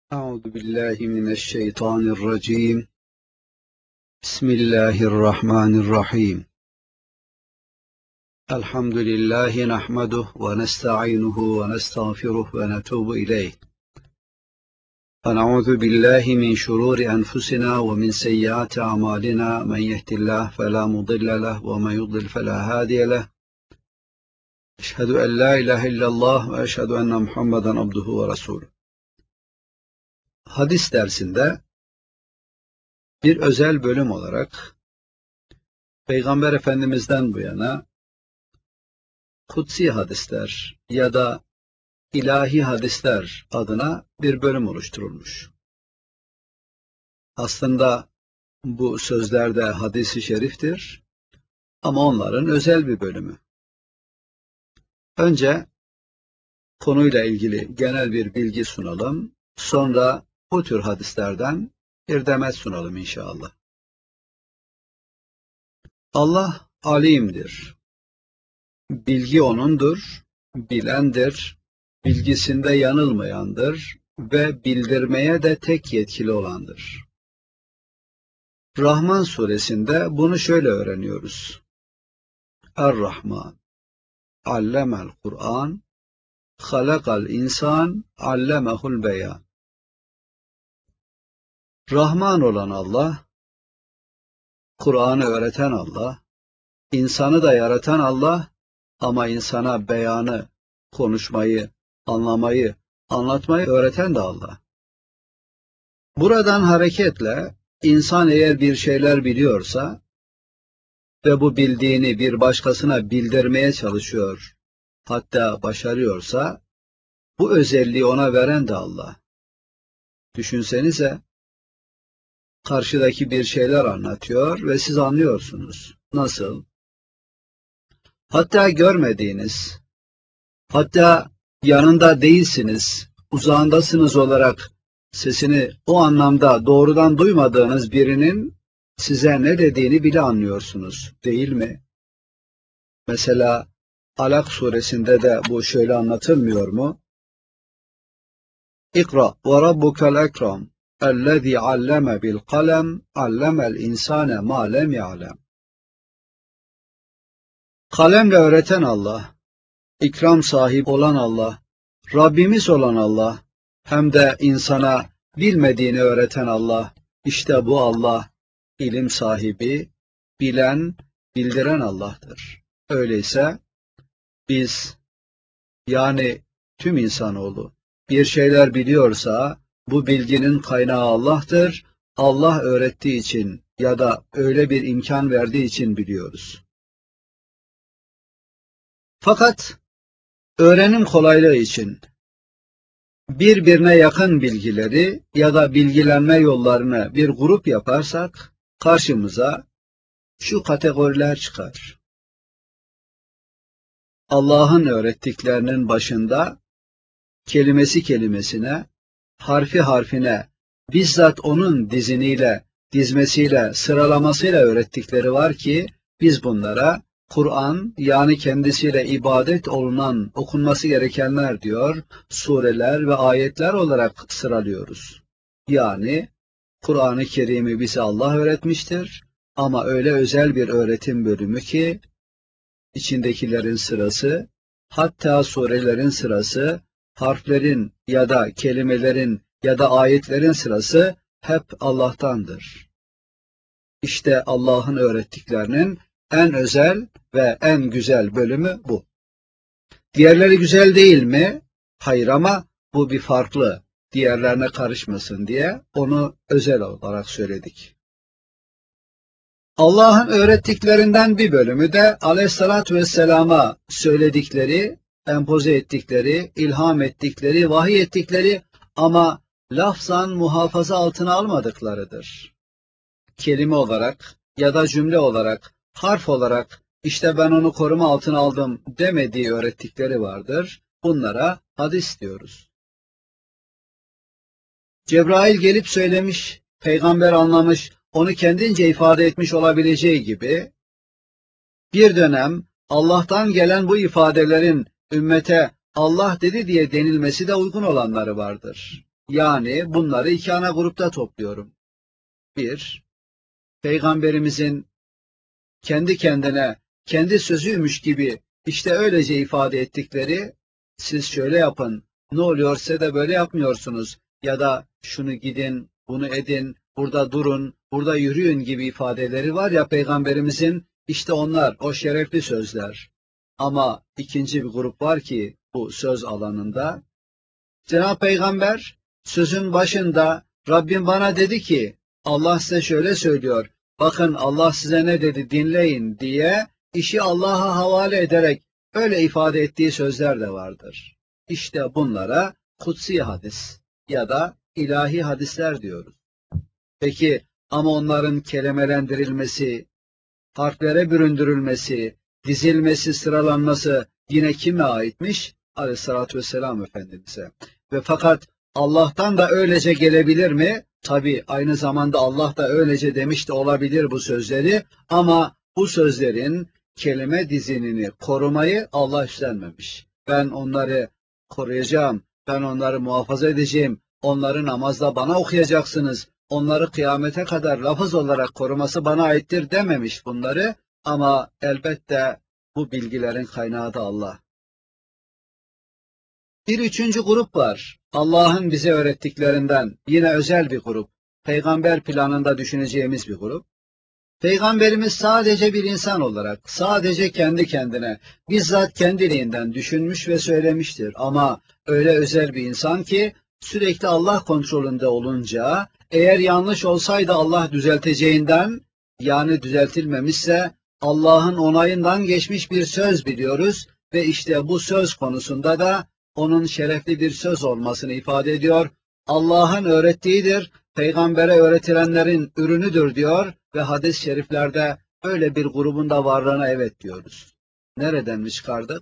أعوذ بالله من الشيطان الرجيم. بسم الله الرحمن الرحيم. الحمد لله نحمده ونستعينه ونستغفره ونتوب إليه، ونعوذ بالله من شرور أنفسنا ومن سيئات أعمالنا، من يهد الله فلا مضل له ومن يضلل فلا هادي له. أشهد أن لا إله إلا الله وأشهد أن محمدا عبده ورسوله. Hadis dersinde bir özel bölüm olarak Peygamber Efendimiz'den bu yana kutsi hadisler ya da ilahi hadisler adına bir bölüm oluşturulmuş. Aslında bu sözler de hadis-i şeriftir ama onların özel bir bölümü. Önce konuyla ilgili genel bir bilgi sunalım, sonra bu tür hadislerden bir demet sunalım inşallah. Allah alimdir. Bilgi O'nundur, bilendir, bilgisinde yanılmayandır ve bildirmeye de tek yetkili olandır. Rahman suresinde bunu şöyle öğreniyoruz. Er-Rahman, allemel Kur'an, halakal insan, allemehul beyan. Rahman olan Allah, Kur'an'ı öğreten Allah, insanı da yaratan Allah ama insana beyanı, konuşmayı, anlamayı, anlatmayı öğreten de Allah. Buradan hareketle insan eğer bir şeyler biliyorsa ve bu bildiğini bir başkasına bildirmeye çalışıyor, hatta başarıyorsa, bu özelliği ona veren de Allah. Düşünsenize, karşıdaki bir şeyler anlatıyor ve siz anlıyorsunuz. Nasıl? Hatta görmediğiniz, hatta yanında değilsiniz, uzağındasınız olarak sesini o anlamda doğrudan duymadığınız birinin size ne dediğini bile anlıyorsunuz, değil mi? Mesela Alak suresinde de bu şöyle anlatılmıyor mu? İkra ve rabbukel ekrem ellezî alleme bil kalem allemel insâne mâ lem ya'lem. Kalemle öğreten Allah, ikram sahibi olan Allah, Rabbimiz olan Allah, hem de insana bilmediğini öğreten Allah, işte bu Allah, ilim sahibi, bilen, bildiren Allah'tır. Öyleyse biz, yani tüm insanoğlu, bir şeyler biliyorsa, bu bilginin kaynağı Allah'tır, Allah öğrettiği için ya da öyle bir imkan verdiği için biliyoruz. Fakat öğrenim kolaylığı için birbirine yakın bilgileri ya da bilgilenme yollarını bir grup yaparsak karşımıza şu kategoriler çıkar. Allah'ın öğrettiklerinin başında kelimesi kelimesine, harfi harfine, bizzat onun diziniyle, dizmesiyle, sıralamasıyla öğrettikleri var ki biz bunlara Kur'an, yani kendisiyle ibadet olunan, okunması gerekenler diyor, sureler ve ayetler olarak sıralıyoruz. Yani Kur'an-ı Kerim'i bize Allah öğretmiştir ama öyle özel bir öğretim bölümü ki içindekilerin sırası, hatta surelerin sırası, harflerin ya da kelimelerin ya da ayetlerin sırası hep Allah'tandır. İşte Allah'ın öğrettiklerinin en özel ve en güzel bölümü bu. Diğerleri güzel değil mi? Hayır, ama bu bir farklı, diğerlerine karışmasın diye onu özel olarak söyledik. Allah'ın öğrettiklerinden bir bölümü de Aleyhisselatü Vesselam'a söyledikleri, empoze ettikleri, ilham ettikleri, vahiy ettikleri ama lafzan muhafaza altına almadıklarıdır. Kelime olarak ya da cümle olarak, harf olarak işte ben onu koruma altına aldım demediği öğrettikleri vardır. Bunlara hadis diyoruz. Cebrail gelip söylemiş, peygamber anlamış, onu kendince ifade etmiş olabileceği gibi, bir dönem Allah'tan gelen bu ifadelerin ümmete Allah dedi diye denilmesi de uygun olanları vardır. Yani bunları iki ana grupta topluyorum. Bir, Peygamberimizin kendi kendine, kendi sözüymüş gibi işte öylece ifade ettikleri, siz şöyle yapın, ne oluyorsa da böyle yapmıyorsunuz ya da şunu gidin, bunu edin, burada durun, burada yürüyün gibi ifadeleri var ya Peygamberimizin, işte onlar, o şerefli sözler. Ama ikinci bir grup var ki bu söz alanında, Cenab-ı Peygamber sözün başında Rabbim bana dedi ki Allah size şöyle söylüyor. Bakın Allah size ne dedi dinleyin diye işi Allah'a havale ederek öyle ifade ettiği sözler de vardır. İşte bunlara kutsi hadis ya da ilahi hadisler diyoruz. Peki ama onların kelimelendirilmesi, harflere büründürülmesi, dizilmesi, sıralanması yine kime aitmiş? Aleyhissalatü vesselam Efendimiz'e. Ve fakat Allah'tan da öylece gelebilir mi? Tabi aynı zamanda Allah da öylece demiş de olabilir bu sözleri ama bu sözlerin kelime dizinini korumayı Allah üstlenmemiş. Ben onları koruyacağım, ben onları muhafaza edeceğim, onları namazda bana okuyacaksınız, onları kıyamete kadar lafız olarak koruması bana aittir dememiş bunları ama elbette bu bilgilerin kaynağı da Allah. Bir üçüncü grup var. Allah'ın bize öğrettiklerinden yine özel bir grup. Peygamber planında düşüneceğimiz bir grup. Peygamberimiz sadece bir insan olarak, sadece kendi kendine, bizzat kendiliğinden düşünmüş ve söylemiştir. Ama öyle özel bir insan ki sürekli Allah kontrolünde olunca, eğer yanlış olsaydı Allah düzelteceğinden, yani düzeltilmemişse Allah'ın onayından geçmiş bir söz biliyoruz ve işte bu söz konusunda da onun şerefli bir söz olmasını ifade ediyor. Allah'ın öğrettiğidir, peygambere öğretilenlerin ürünüdür diyor ve hadis-i şeriflerde öyle bir grubun da varlığına evet diyoruz. Nereden mi çıkardık?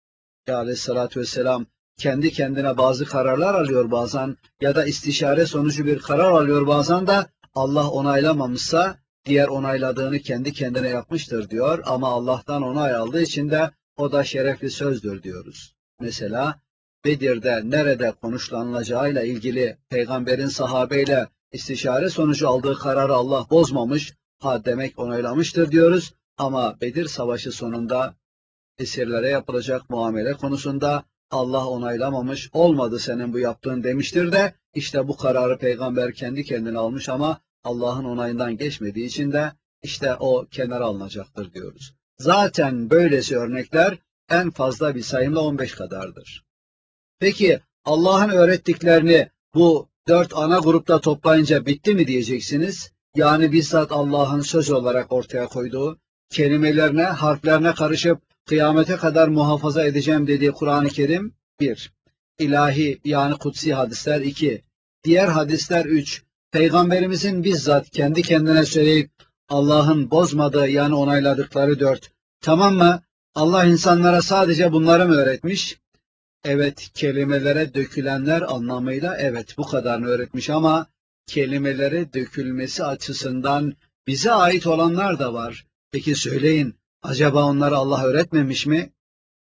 Ya Aleyhisselatü Vesselam kendi kendine bazı kararlar alıyor bazen ya da istişare sonucu bir karar alıyor bazen de Allah onaylamamışsa diğer onayladığını kendi kendine yapmıştır diyor ama Allah'tan onay aldığı için de o da şerefli sözdür diyoruz. Mesela Bedir'de nerede konuşlanılacağıyla ilgili peygamberin sahabeyle istişare sonucu aldığı kararı Allah bozmamış, ha demek onaylamıştır diyoruz ama Bedir Savaşı sonunda esirlere yapılacak muamele konusunda Allah onaylamamış, olmadı senin bu yaptığın demiştir de işte bu kararı peygamber kendi kendine almış ama Allah'ın onayından geçmediği için de işte o kenara alınacaktır diyoruz. Zaten böylesi örnekler en fazla bir sayımla 15 kadardır. Peki Allah'ın öğrettiklerini bu dört ana grupta toplayınca bitti mi diyeceksiniz? Yani bizzat Allah'ın söz olarak ortaya koyduğu, kelimelerine, harflerine karışıp kıyamete kadar muhafaza edeceğim dediği Kur'an-ı Kerim 1. İlahi yani kutsi hadisler 2. Diğer hadisler 3. Peygamberimizin bizzat kendi kendine söyleyip Allah'ın bozmadığı yani onayladıkları 4. Tamam mı? Allah insanlara sadece bunları mı öğretmiş? Evet, kelimelere dökülenler anlamıyla evet bu kadarını öğretmiş ama kelimelere dökülmesi açısından bize ait olanlar da var. Peki söyleyin, acaba onları Allah öğretmemiş mi?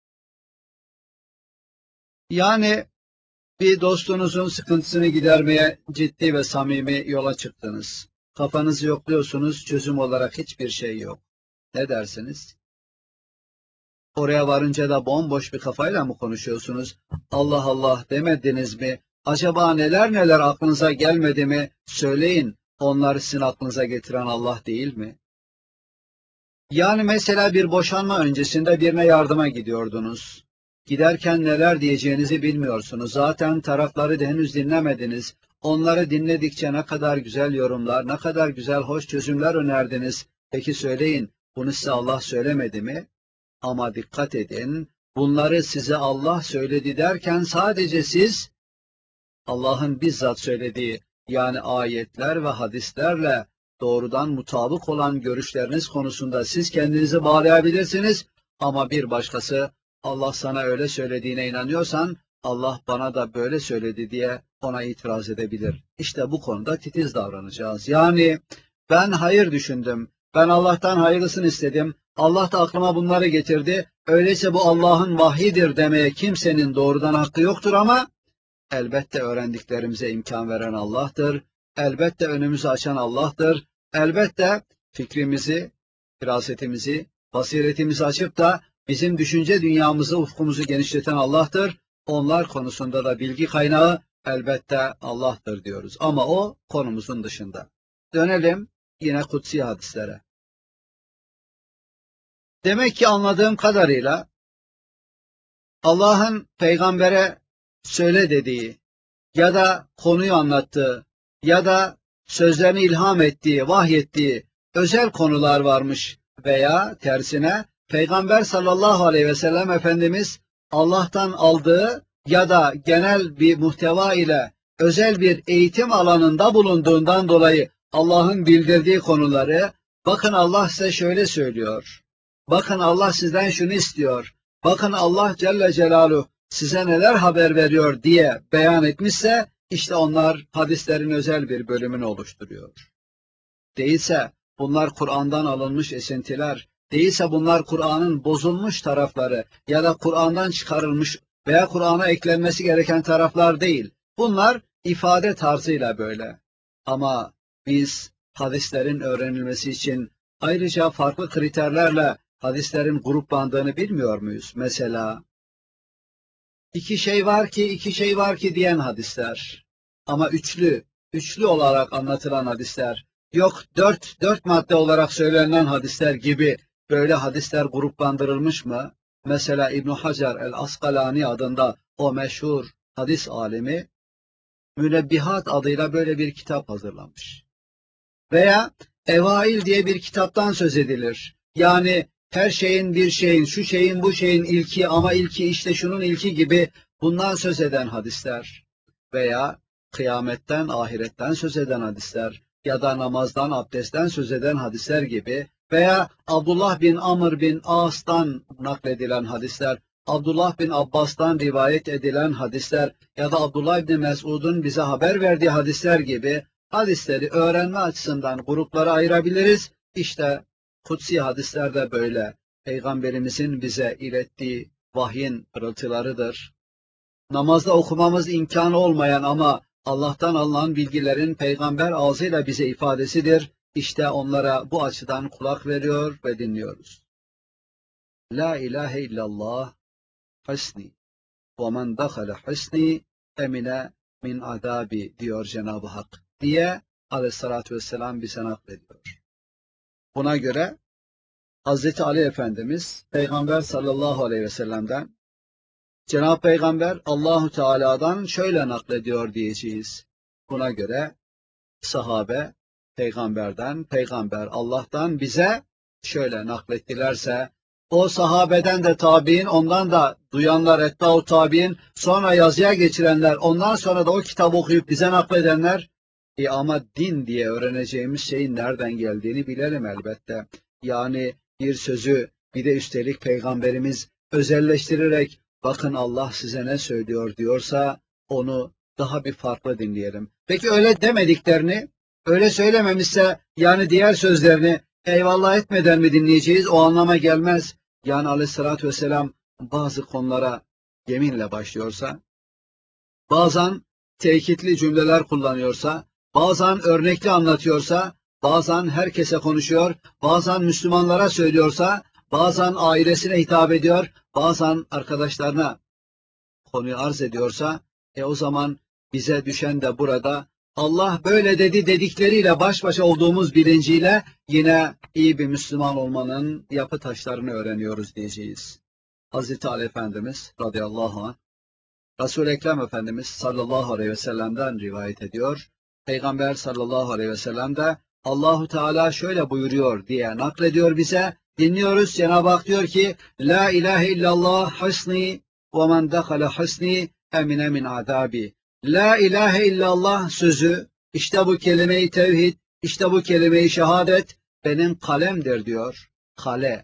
Yani bir dostunuzun sıkıntısını gidermeye ciddi ve samimi yola çıktınız. Kafanızı yokluyorsunuz, çözüm olarak hiçbir şey yok. Ne dersiniz? Oraya varınca da bomboş bir kafayla mı konuşuyorsunuz? Allah Allah demediniz mi? Acaba neler neler aklınıza gelmedi mi? Söyleyin, onları sizin aklınıza getiren Allah değil mi? Yani mesela bir boşanma öncesinde birine yardıma gidiyordunuz. Giderken neler diyeceğinizi bilmiyorsunuz. Zaten tarafları da henüz dinlemediniz. Onları dinledikçe ne kadar güzel yorumlar, ne kadar güzel hoş çözümler önerdiniz. Peki söyleyin, bunu size Allah söylemedi mi? Ama dikkat edin, bunları size Allah söyledi derken sadece siz Allah'ın bizzat söylediği yani ayetler ve hadislerle doğrudan mutabık olan görüşleriniz konusunda siz kendinizi bağlayabilirsiniz ama bir başkası Allah sana öyle söylediğine inanıyorsan Allah bana da böyle söyledi diye ona itiraz edebilir. İşte bu konuda titiz davranacağız. Yani ben hayır düşündüm. Ben Allah'tan hayırlısını istedim. Allah da aklıma bunları getirdi. Öyleyse bu Allah'ın vahyidir demeye kimsenin doğrudan hakkı yoktur ama Elbette öğrendiklerimize imkan veren Allah'tır. Elbette önümüzü açan Allah'tır. Elbette fikrimizi, firasetimizi, basiretimizi açıp da bizim düşünce dünyamızı, ufkumuzu genişleten Allah'tır. Onlar konusunda da bilgi kaynağı elbette Allah'tır diyoruz. Ama o konumuzun dışında. Dönelim yine kutsi hadislere. Demek ki anladığım kadarıyla Allah'ın peygambere söyle dediği ya da konuyu anlattığı ya da sözlerini ilham ettiği, vahyettiği özel konular varmış veya tersine Peygamber sallallahu aleyhi ve sellem Efendimiz Allah'tan aldığı ya da genel bir muhteva ile özel bir eğitim alanında bulunduğundan dolayı Allah'ın bildirdiği konuları, bakın Allah size şöyle söylüyor, bakın Allah sizden şunu istiyor, bakın Allah Celle Celaluhu size neler haber veriyor diye beyan etmişse, işte onlar hadislerin özel bir bölümünü oluşturuyor. Değilse bunlar Kur'an'dan alınmış esintiler, değilse bunlar Kur'an'ın bozulmuş tarafları ya da Kur'an'dan çıkarılmış veya Kur'an'a eklenmesi gereken taraflar değil. Bunlar ifade tarzıyla böyle. Ama biz hadislerin öğrenilmesi için ayrıca farklı kriterlerle hadislerin gruplandığını bilmiyor muyuz? Mesela İki şey var ki, iki şey var ki diyen hadisler. Ama üçlü olarak anlatılan hadisler. Yok dört madde olarak söylenen hadisler gibi böyle hadisler gruplandırılmış mı? Mesela İbn Hacer el-Askalani adında o meşhur hadis alimi Münebbihat adıyla böyle bir kitap hazırlamış. Veya Evail diye bir kitaptan söz edilir. Yani her şeyin bir şeyin, şu şeyin bu şeyin ilki ama ilki işte şunun ilki gibi bundan söz eden hadisler. Veya kıyametten, ahiretten söz eden hadisler ya da namazdan, abdestten söz eden hadisler gibi veya Abdullah bin Amr bin As'tan nakledilen hadisler, Abdullah bin Abbas'tan rivayet edilen hadisler ya da Abdullah bin Mesud'un bize haber verdiği hadisler gibi hadisleri öğrenme açısından gruplara ayırabiliriz. İşte kutsi hadisler de böyle. Peygamberimizin bize ilettiği vahyin pırıltılarıdır. Namazda okumamız imkanı olmayan ama Allah'tan alınan bilgilerin peygamber ağzıyla bize ifadesidir. İşte onlara bu açıdan kulak veriyor ve dinliyoruz. La ilahe illallah hasni ve men dakhala hasni emine min adabi diyor Cenab-ı Hak diye Aleyhisselatü Vesselam bize naklediyor. Buna göre Hazreti Ali Efendimiz Peygamber sallallahu aleyhi ve sellem'den Cenab-ı Peygamber Allahu Teala'dan şöyle naklediyor diyeceğiz. Buna göre sahabe peygamberden, peygamber Allah'tan bize şöyle naklettilerse, o sahabeden de tabiin, ondan da duyanlar etbâ-u tabiin, sonra yazıya geçirenler, ondan sonra da o kitabı okuyup bize nakledenler, ama din diye öğreneceğimiz şeyin nereden geldiğini bilelim elbette. Yani bir sözü bir de üstelik peygamberimiz özelleştirerek bakın Allah size ne söylüyor diyorsa onu daha bir farklı dinleyelim. Peki öyle demediklerini, öyle söylememişse yani diğer sözlerini eyvallah etmeden mi dinleyeceğiz? O anlama gelmez. Yani Aleyhisselatü Vesselam bazı konulara yeminle başlıyorsa, bazen tekitli cümleler kullanıyorsa, bazen örnekli anlatıyorsa, bazen herkese konuşuyor, bazen Müslümanlara söylüyorsa, bazen ailesine hitap ediyor, bazen arkadaşlarına konuyu arz ediyorsa, o zaman bize düşen de burada Allah böyle dedi dedikleriyle baş başa olduğumuz bilinciyle yine iyi bir Müslüman olmanın yapı taşlarını öğreniyoruz diyeceğiz. Hazreti Ali Efendimiz radıyallahu anh, Resul-i Ekrem Efendimiz sallallahu aleyhi ve sellem'den rivayet ediyor. Peygamber sallallahu aleyhi ve sellem de Allahu Teala şöyle buyuruyor diye naklediyor bize. Dinliyoruz. Cenab-ı Hak diyor ki La ilahe illallah hasni ve men dekhala hasni emine min adabi. La ilahe illallah sözü, işte bu kelime-i tevhid, işte bu kelime-i şehadet benim kalemdir diyor. Kale,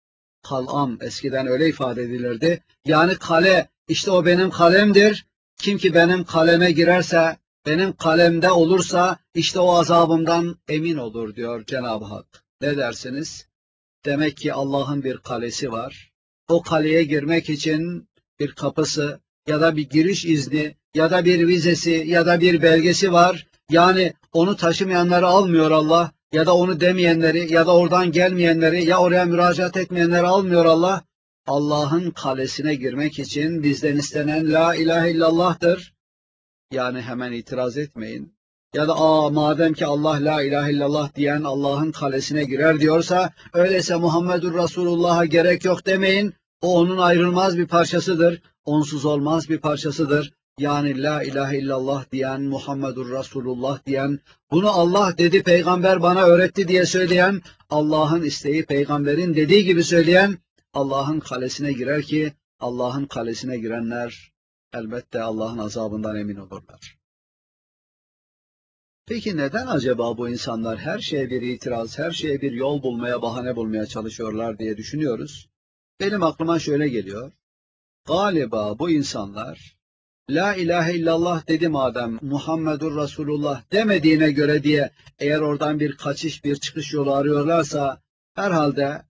kalam eskiden öyle ifade edilirdi. Yani kale, işte o benim kalemdir. Kim ki benim kaleme girerse, benim kalemde olursa işte o azabımdan emin olur diyor Cenab-ı Hak. Ne dersiniz? Demek ki Allah'ın bir kalesi var. O kaleye girmek için bir kapısı ya da bir giriş izni ya da bir vizesi ya da bir belgesi var. Yani onu taşımayanları almıyor Allah ya da onu demeyenleri ya da oradan gelmeyenleri ya oraya müracaat etmeyenleri almıyor Allah. Allah'ın kalesine girmek için bizden istenen la ilahe illallah'tır. Yani hemen itiraz etmeyin. Ya da madem ki Allah la ilahe illallah diyen Allah'ın kalesine girer diyorsa öyleyse Muhammedur Resulullah'a gerek yok demeyin. O onun ayrılmaz bir parçasıdır. Onsuz olmaz bir parçasıdır. Yani la ilahe illallah diyen, Muhammedur Resulullah diyen, bunu Allah dedi, peygamber bana öğretti diye söyleyen, Allah'ın isteği peygamberin dediği gibi söyleyen Allah'ın kalesine girer ki Allah'ın kalesine girenler elbette Allah'ın azabından emin olurlar. Peki neden acaba bu insanlar her şeye bir itiraz, her şeye bir yol bulmaya, bahane bulmaya çalışıyorlar diye düşünüyoruz? Benim aklıma şöyle geliyor. Galiba bu insanlar la ilahe illallah dedi madem Muhammedur Resulullah demediğine göre diye eğer oradan bir kaçış, bir çıkış yolu arıyorlarsa herhalde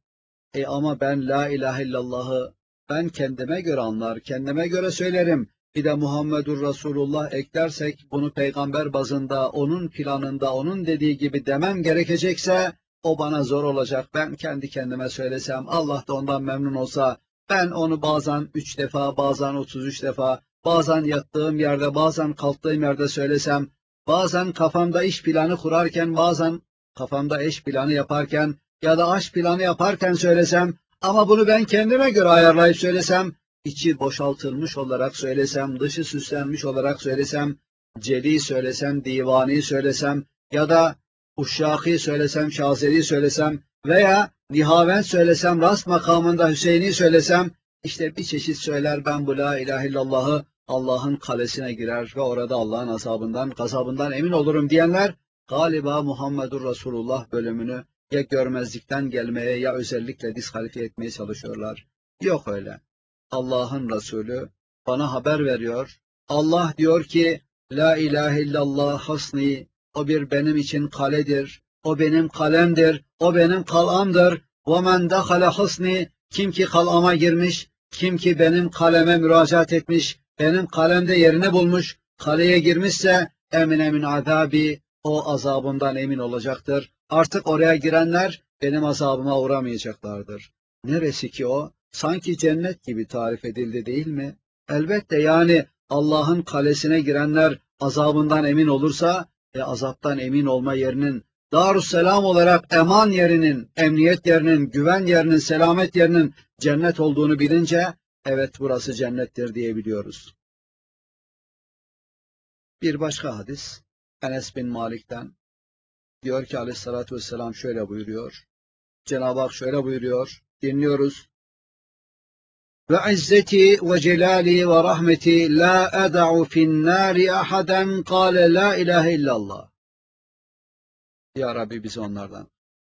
ama ben la ilahe illallah'ı ben kendime göre anlar, kendime göre söylerim. Bir de Muhammedur Resulullah eklersek bunu peygamber bazında, onun planında, onun dediği gibi demem gerekecekse o bana zor olacak. Ben kendi kendime söylesem, Allah da ondan memnun olsa, ben onu bazen 3 defa, bazen 33 defa, bazen yattığım yerde, bazen kalktığım yerde söylesem, bazen kafamda iş planı kurarken, bazen kafamda eş planı yaparken, ya da aşk planı yaparken söylesem ama bunu ben kendime göre ayarlayıp söylesem, içi boşaltılmış olarak söylesem, dışı süslenmiş olarak söylesem, celi söylesem, divani söylesem ya da uşşaki söylesem, şazeli söylesem veya nihavent söylesem, rast makamında Hüseyin'i söylesem, işte bir çeşit söyler ben bu la ilahe illallah'ı Allah'ın kalesine girer ve orada Allah'ın azabından, gazabından emin olurum diyenler galiba Muhammedur Resulullah bölümünü ya görmezlikten gelmeye ya özellikle diskalifiye etmeye çalışıyorlar. Yok öyle. Allah'ın Resulü bana haber veriyor. Allah diyor ki la ilahe illallah hasni, o bir benim için kaledir. O benim kalemdir. O benim kalamdır. وَمَنْ دَخَلَ hasni, kim ki kalama girmiş, kim ki benim kaleme müracaat etmiş, benim kalemde yerini bulmuş, kaleye girmişse emine min azabi, o azabımdan emin olacaktır. Artık oraya girenler benim azabıma uğramayacaklardır. Neresi ki o? Sanki cennet gibi tarif edildi değil mi? Elbette yani Allah'ın kalesine girenler azabından emin olursa azaptan emin olma yerinin Darüsselam olarak eman yerinin, emniyet yerinin, güven yerinin, selamet yerinin cennet olduğunu bilince evet burası cennettir diyebiliyoruz. Bir başka hadis Enes bin Malik'ten diyor ki aleyhissalatü vesselam şöyle buyuruyor. Cenab-ı Hak şöyle buyuruyor. Dinliyoruz. Ve izzeti ve celali ve rahmeti la eda'u fin nari ahaden kâle la ilahe illallah. Ya Rabbi bizi onlardan.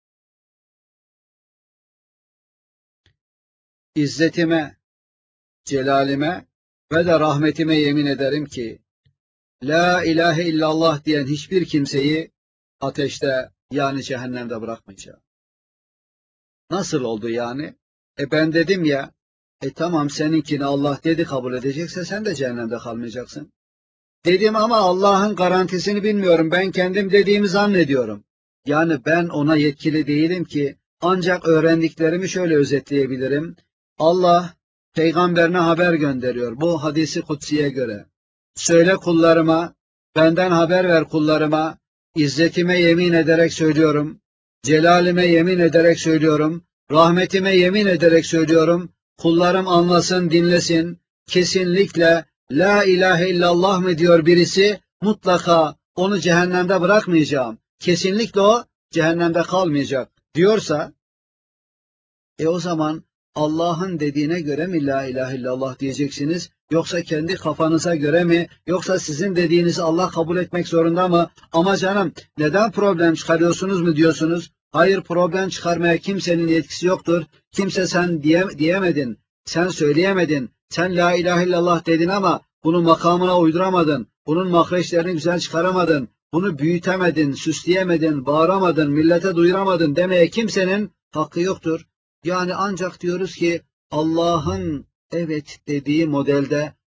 İzzetime, celalime ve de rahmetime yemin ederim ki la ilahe illallah diyen hiçbir kimseyi ateşte yani cehennemde bırakmayacağım. Nasıl oldu yani? Ben dedim ya, tamam seninkini Allah dedi kabul edecekse sen de cehennemde kalmayacaksın. Dedim ama Allah'ın garantisini bilmiyorum. Ben kendim dediğimi zannediyorum. Yani ben ona yetkili değilim ki ancak öğrendiklerimi şöyle özetleyebilirim. Allah peygamberine haber gönderiyor bu hadisi kutsiye göre. Söyle kullarıma, benden haber ver kullarıma, İzzetime yemin ederek söylüyorum, celalime yemin ederek söylüyorum, rahmetime yemin ederek söylüyorum, kullarım anlasın, dinlesin, kesinlikle la ilahe illallah mı diyor birisi, mutlaka onu cehennemde bırakmayacağım, kesinlikle o cehennemde kalmayacak diyorsa, o zaman Allah'ın dediğine göre mi la ilahe illallah diyeceksiniz? Yoksa kendi kafanıza göre mi? Yoksa sizin dediğinizi Allah kabul etmek zorunda mı? Ama canım neden problem çıkarıyorsunuz mu diyorsunuz? Hayır problem çıkarmaya kimsenin yetkisi yoktur. Kimse sen diyemedin, sen söyleyemedin, sen la ilahe illallah dedin ama bunu makamına uyduramadın, bunun mahreçlerini güzel çıkaramadın, bunu büyütemedin, süsleyemedin, bağıramadın, millete duyuramadın demeye kimsenin hakkı yoktur. Yani ancak diyoruz ki Allah'ın evet dediği modelde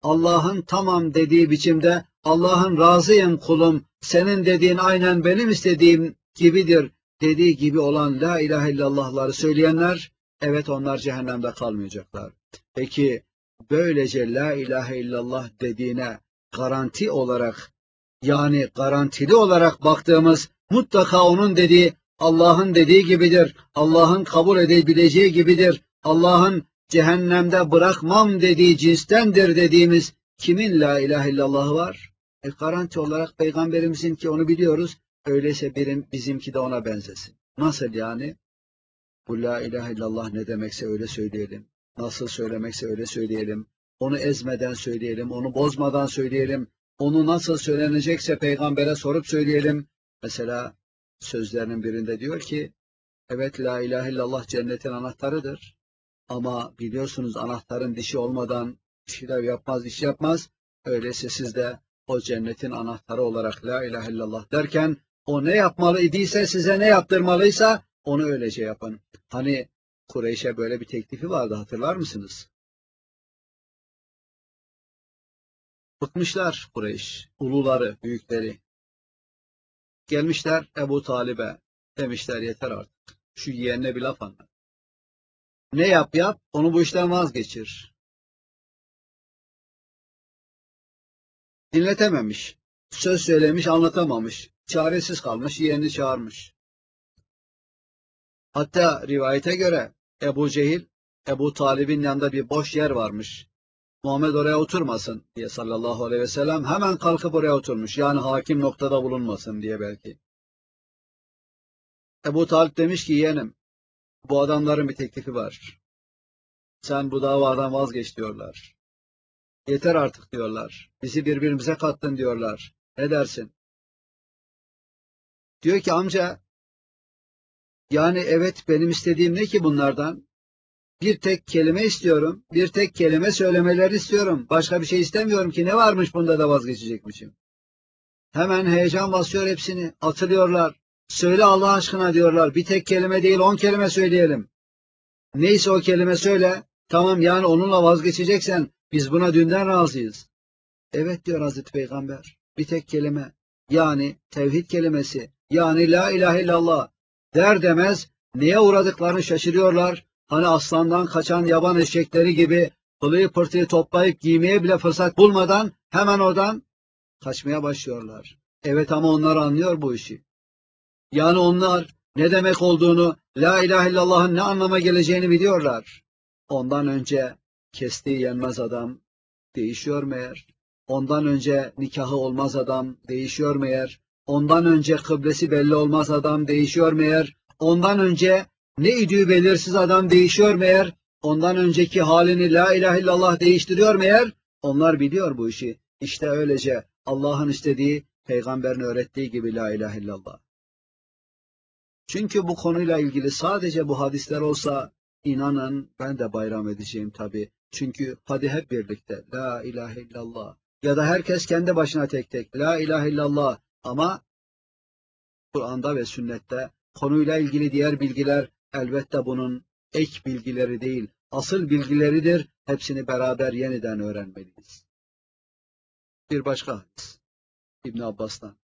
Allah'ın tamam dediği biçimde Allah'ın razıyım kulum, senin dediğin aynen benim istediğim gibidir dediği gibi olan la ilahe illallah'ları söyleyenler, evet onlar cehennemde kalmayacaklar. Peki böylece la ilahe illallah dediğine garanti olarak, yani garantili olarak baktığımız mutlaka onun dediği Allah'ın dediği gibidir, Allah'ın kabul edebileceği gibidir, Allah'ın cehennemde bırakmam dediği cinstendir dediğimiz kimin la ilahe illallahı var? Garanti olarak peygamberimizin ki onu biliyoruz. Öyleyse bizimki de ona benzesin. Nasıl yani? Bu la ilahe illallah ne demekse öyle söyleyelim. Nasıl söylemekse öyle söyleyelim. Onu ezmeden söyleyelim, onu bozmadan söyleyelim. Onu nasıl söylenecekse peygambere sorup söyleyelim. Mesela sözlerinin birinde diyor ki, evet la ilahe illallah cennetin anahtarıdır. Ama biliyorsunuz anahtarın dişi olmadan işler yapmaz, iş yapmaz. Öyleyse siz de o cennetin anahtarı olarak la ilahe illallah derken o ne yapmalı idiyse, size ne yaptırmalıysa onu öylece yapın. Hani Kureyş'e böyle bir teklifi vardı, hatırlar mısınız? Bıkmışlar Kureyş, uluları, büyükleri. Gelmişler Ebu Talib'e, demişler yeter artık. Şu yeğenine bir laf anlat. Ne yap yap, onu bu işten vazgeçir. Dinletememiş. Söz söylemiş, anlatamamış. Çaresiz kalmış, yeğenini çağırmış. Hatta rivayete göre Ebu Cehil, Ebu Talib'in yanında bir boş yer varmış. Muhammed oraya oturmasın diye sallallahu aleyhi ve sellem hemen kalkıp oraya oturmuş. Yani hakim noktada bulunmasın diye belki. Ebu Talib demiş ki yeğenim, bu adamların bir teklifi var. Sen bu davadan vazgeç diyorlar. Yeter artık diyorlar. Bizi birbirimize kattın diyorlar. Ne dersin? Diyor ki amca, yani evet benim istediğim ne ki bunlardan? Bir tek kelime istiyorum. Bir tek kelime söylemelerini istiyorum. Başka bir şey istemiyorum ki ne varmış bunda da vazgeçecekmişim. Hemen heyecan basıyor hepsini. Atılıyorlar. Söyle Allah aşkına diyorlar. Bir tek kelime değil 10 kelime söyleyelim. Neyse o kelime söyle. Tamam yani onunla vazgeçeceksen biz buna dünden razıyız. Evet diyor Hazreti Peygamber. Bir tek kelime. Yani tevhid kelimesi. Yani la ilahe illallah. Der demez neye uğradıklarını şaşırıyorlar. Hani aslandan kaçan yaban eşekleri gibi pılıyı pırtıyı toplayıp giymeye bile fırsat bulmadan hemen oradan kaçmaya başlıyorlar. Evet ama onlar anlıyor bu işi. Yani onlar ne demek olduğunu, la ilahe illallah'ın ne anlama geleceğini biliyorlar. Ondan önce kestiği yenmez adam değişiyor meğer. Ondan önce nikahı olmaz adam değişiyor meğer. Ondan önce kıblesi belli olmaz adam değişiyor meğer. Ondan önce ne idüğü belirsiz adam değişiyor meğer. Ondan önceki halini la ilahe illallah değiştiriyor meğer. Onlar biliyor bu işi. İşte öylece Allah'ın istediği, peygamberin öğrettiği gibi la ilahe illallah. Çünkü bu konuyla ilgili sadece bu hadisler olsa inanın ben de bayram edeceğim tabii. Çünkü hadi hep birlikte la ilahe illallah ya da herkes kendi başına tek tek la ilahe illallah ama Kur'an'da ve sünnette konuyla ilgili diğer bilgiler elbette bunun ek bilgileri değil, asıl bilgileridir. Hepsini beraber yeniden öğrenmeliyiz. Bir başka hadis İbn Abbas'tan.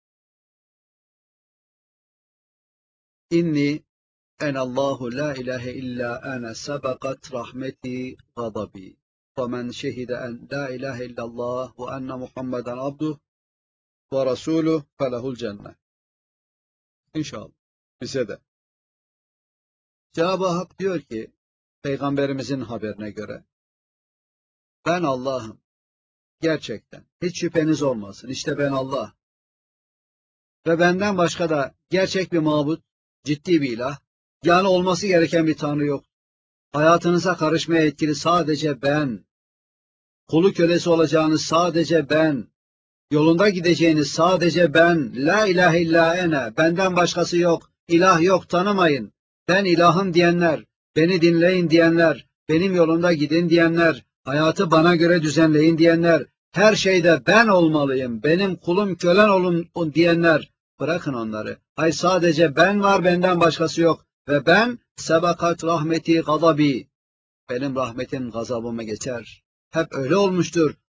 İnni enallahu la ilahe illa ana sebakat rahmeti gadabi. Femen şehide en la ilahe illallah ve enne Muhammeden abduh ve rasuluh felehul cennet. İnşallah. Bize de. Cenab-ı Hak diyor ki, Peygamberimizin haberine göre, ben Allah'ım. Gerçekten. Hiç şüpheniz olmasın. İşte ben Allah. Ve benden başka da gerçek bir mabut, ciddi bir ilah, yani olması gereken bir tanrı yok. Hayatınıza karışmaya etkili sadece ben. Kulu kölesi olacağınız sadece ben. Yolunda gideceğiniz sadece ben. La ilahe illa ene. Benden başkası yok. İlah yok, tanımayın. Ben ilahım diyenler, beni dinleyin diyenler, benim yolumda gidin diyenler, hayatı bana göre düzenleyin diyenler, her şeyde ben olmalıyım, benim kulum kölen olun diyenler, bırakın onları. Hayır sadece ben var, benden başkası yok. Ve ben sebakat rahmeti gadabi. Benim rahmetim gazabıma geçer. Hep öyle olmuştur.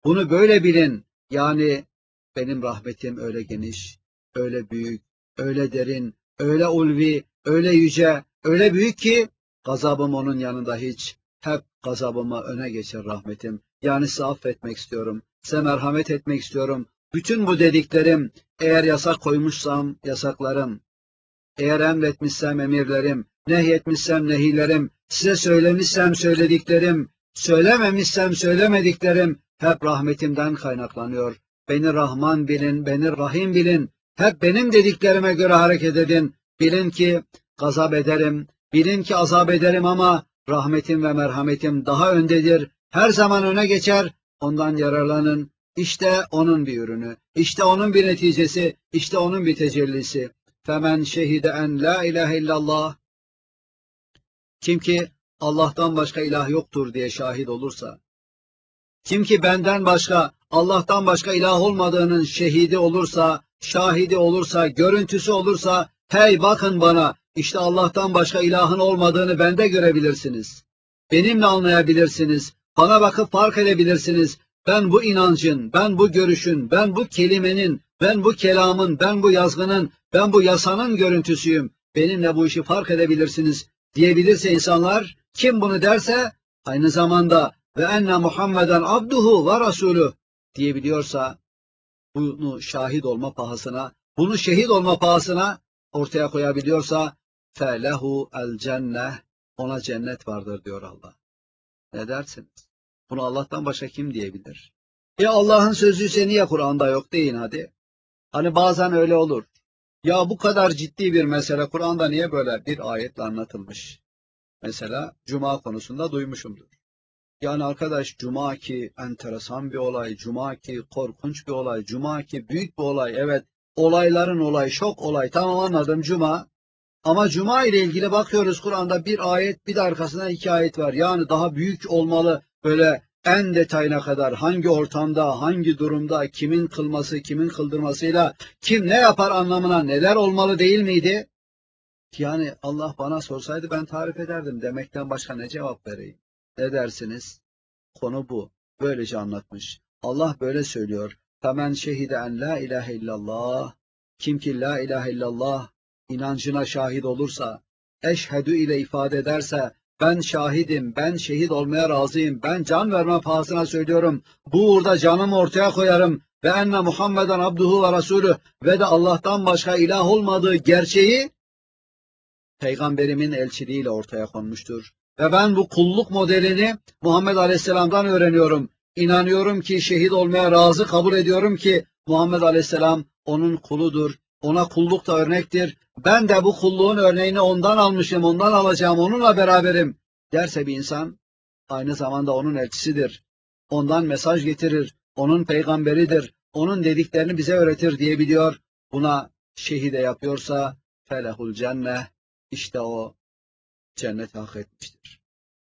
Bunu böyle bilin. Yani benim rahmetim öyle geniş, öyle büyük, öyle derin, öyle ulvi, öyle yüce, öyle büyük ki gazabım onun yanında hiç. Hep gazabımı öne geçer rahmetim. Yani size affetmek istiyorum, size merhamet etmek istiyorum. Bütün bu dediklerim, eğer yasak koymuşsam yasaklarım, eğer emretmişsem emirlerim, nehyetmişsem nehilerim, size söylemişsem söylediklerim, söylememişsem söylemediklerim hep rahmetimden kaynaklanıyor. Beni Rahman bilin, beni Rahim bilin. Hep benim dediklerime göre hareket edin. Bilin ki gazap ederim, bilin ki azap ederim ama rahmetim ve merhametim daha öndedir. Her zaman öne geçer, ondan yararlanın. İşte onun bir ürünü, işte onun bir neticesi, işte onun bir tecellisi. Femen şehide en la ilahe illallah, kim ki Allah'tan başka ilah yoktur diye şahit olursa, kim ki benden başka, Allah'tan başka ilah olmadığının şehidi olursa, şahidi olursa, görüntüsü olursa, hey bakın bana, işte Allah'tan başka ilahın olmadığını bende görebilirsiniz. Benimle anlayabilirsiniz. Bana bakıp fark edebilirsiniz. Ben bu inancın, ben bu görüşün, ben bu kelimenin, ben bu kelamın, ben bu yazgının, ben bu yasanın görüntüsüyüm. Benimle bu işi fark edebilirsiniz diyebilirse insanlar, kim bunu derse aynı zamanda ve enne Muhammeden abduhu ve rasulü diyebiliyorsa, bunu şahit olma pahasına, bunu şehit olma pahasına ortaya koyabiliyorsa felehu el cenneh, ona cennet vardır diyor Allah. Ne dersiniz? Bunu Allah'tan başka kim diyebilir? Ya Allah'ın sözü niye Kur'an'da yok deyin hadi. Hani bazen öyle olur. Ya bu kadar ciddi bir mesele Kur'an'da niye böyle bir ayetle anlatılmış? Mesela Cuma konusunda duymuşumdur. Yani arkadaş Cuma ki enteresan bir olay, Cuma ki korkunç bir olay, Cuma ki büyük bir olay. Evet, olayların olayı, şok olay. Tamam anladım Cuma. Ama Cuma ile ilgili bakıyoruz Kur'an'da bir ayet, bir de arkasına iki ayet var. Yani daha büyük olmalı böyle en detayına kadar hangi ortamda, hangi durumda, kimin kılması, kimin kıldırmasıyla, kim ne yapar anlamına neler olmalı değil miydi? Yani Allah bana sorsaydı ben tarif ederdim demekten başka ne cevap vereyim? Ne dersiniz? Konu bu. Böylece anlatmış. Allah böyle söylüyor. Femen şehide en la ilahe illallah. Kim ki la ilahe illallah inancına şahit olursa, eşhedü ile ifade ederse, ben şahidim, ben şehit olmaya razıyım, ben can verme pahasına söylüyorum, bu uğurda canımı ortaya koyarım ve enne Muhammeden abduhu ve rasulü ve de Allah'tan başka ilah olmadığı gerçeği Peygamberimin elçiliğiyle ortaya konmuştur. Ve ben bu kulluk modelini Muhammed Aleyhisselam'dan öğreniyorum. İnanıyorum ki şehit olmaya razı kabul ediyorum ki Muhammed Aleyhisselam onun kuludur. Ona kulluk da örnektir. Ben de bu kulluğun örneğini ondan almışım, ondan alacağım, onunla beraberim derse bir insan aynı zamanda onun elçisidir. Ondan mesaj getirir, onun peygamberidir, onun dediklerini bize öğretir diyebiliyor. Buna şehide yapıyorsa felehul cenneh, işte o cennet hak etmiştir.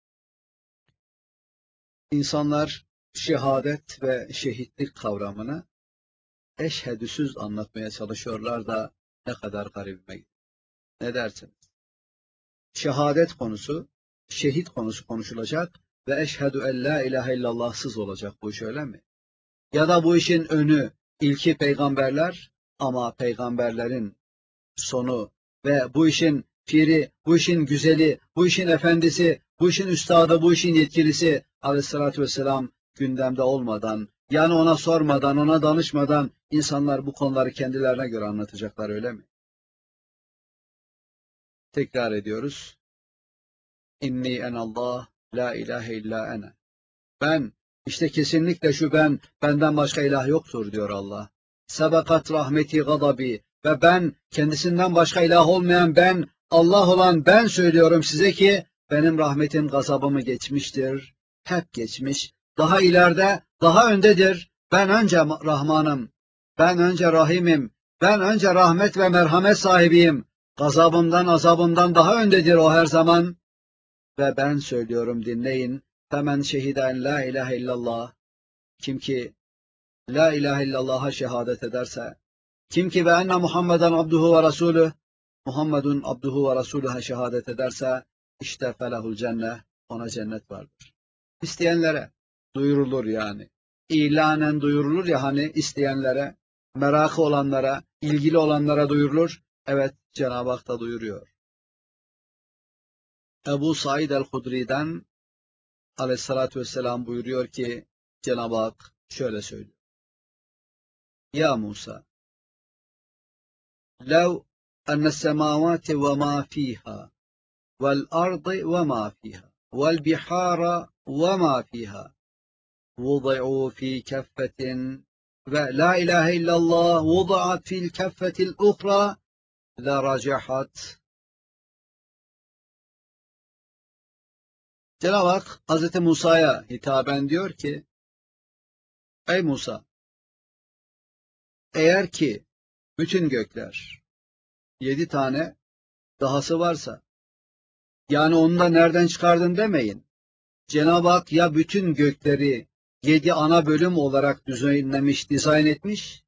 İnsanlar şehadet ve şehitlik kavramını eşhedüsüz anlatmaya çalışıyorlar da ne kadar garibime gidiyor. Ne dersiniz? Şehadet konusu, şehit konusu konuşulacak ve eşhedü en la ilahe illallahsız olacak bu iş öyle mi? Ya da bu işin önü, ilki peygamberler ama peygamberlerin sonu ve bu işin piri, bu işin güzeli, bu işin efendisi, bu işin üstadı, bu işin yetkilisi Aleyhisselatü Vesselam gündemde olmadan, yani ona sormadan, ona danışmadan insanlar bu konuları kendilerine göre anlatacaklar öyle mi? Tekrar ediyoruz. İnni enallah, la ilahe illa ene. Ben, işte kesinlikle şu ben, benden başka ilah yoktur diyor Allah. Sebekat rahmeti gadabi ve ben, kendisinden başka ilah olmayan ben, Allah olan ben söylüyorum size ki, benim rahmetim gazabımı geçmiştir. Hep geçmiş. Daha ileride, daha öndedir. Ben önce Rahmanım. Ben önce Rahimim. Ben önce rahmet ve merhamet sahibiyim. Gazabımdan, azabımdan daha öndedir o her zaman. Ve ben söylüyorum dinleyin. Femen şehiden la ilahe illallah. Kim ki la ilahe illallah'a şehadet ederse, kim ki ve enne Muhammeden abduhu ve rasulü, Muhammedun abduhu ve rasulühe şehadet ederse, işte felehul cennet, ona cennet vardır. İsteyenlere duyurulur yani. ilanen duyurulur ya hani isteyenlere, merakı olanlara, ilgili olanlara duyurulur. Evet, Cenab-ı Hak da duyuruyor. Ebu Said el-Hudri'den aleyhissalatü vesselam buyuruyor ki Cenab-ı Hak şöyle söylüyor. Ya Musa, lev enne semavati ve ma fiha vel ardı ve ma fiha vel bihara ve ma fiha vudi'u fi keffetin ve la ilahe illallah vudi'at fil keffetil uhra la racahat. Cenab-ı Hak Hazreti Musa'ya hitaben diyor ki ey Musa, eğer ki bütün gökler 7 tane dahası varsa, yani onu da nereden çıkardın demeyin. Cenab-ı Hak ya bütün gökleri 7 ana bölüm olarak düzenlemiş, dizayn etmiş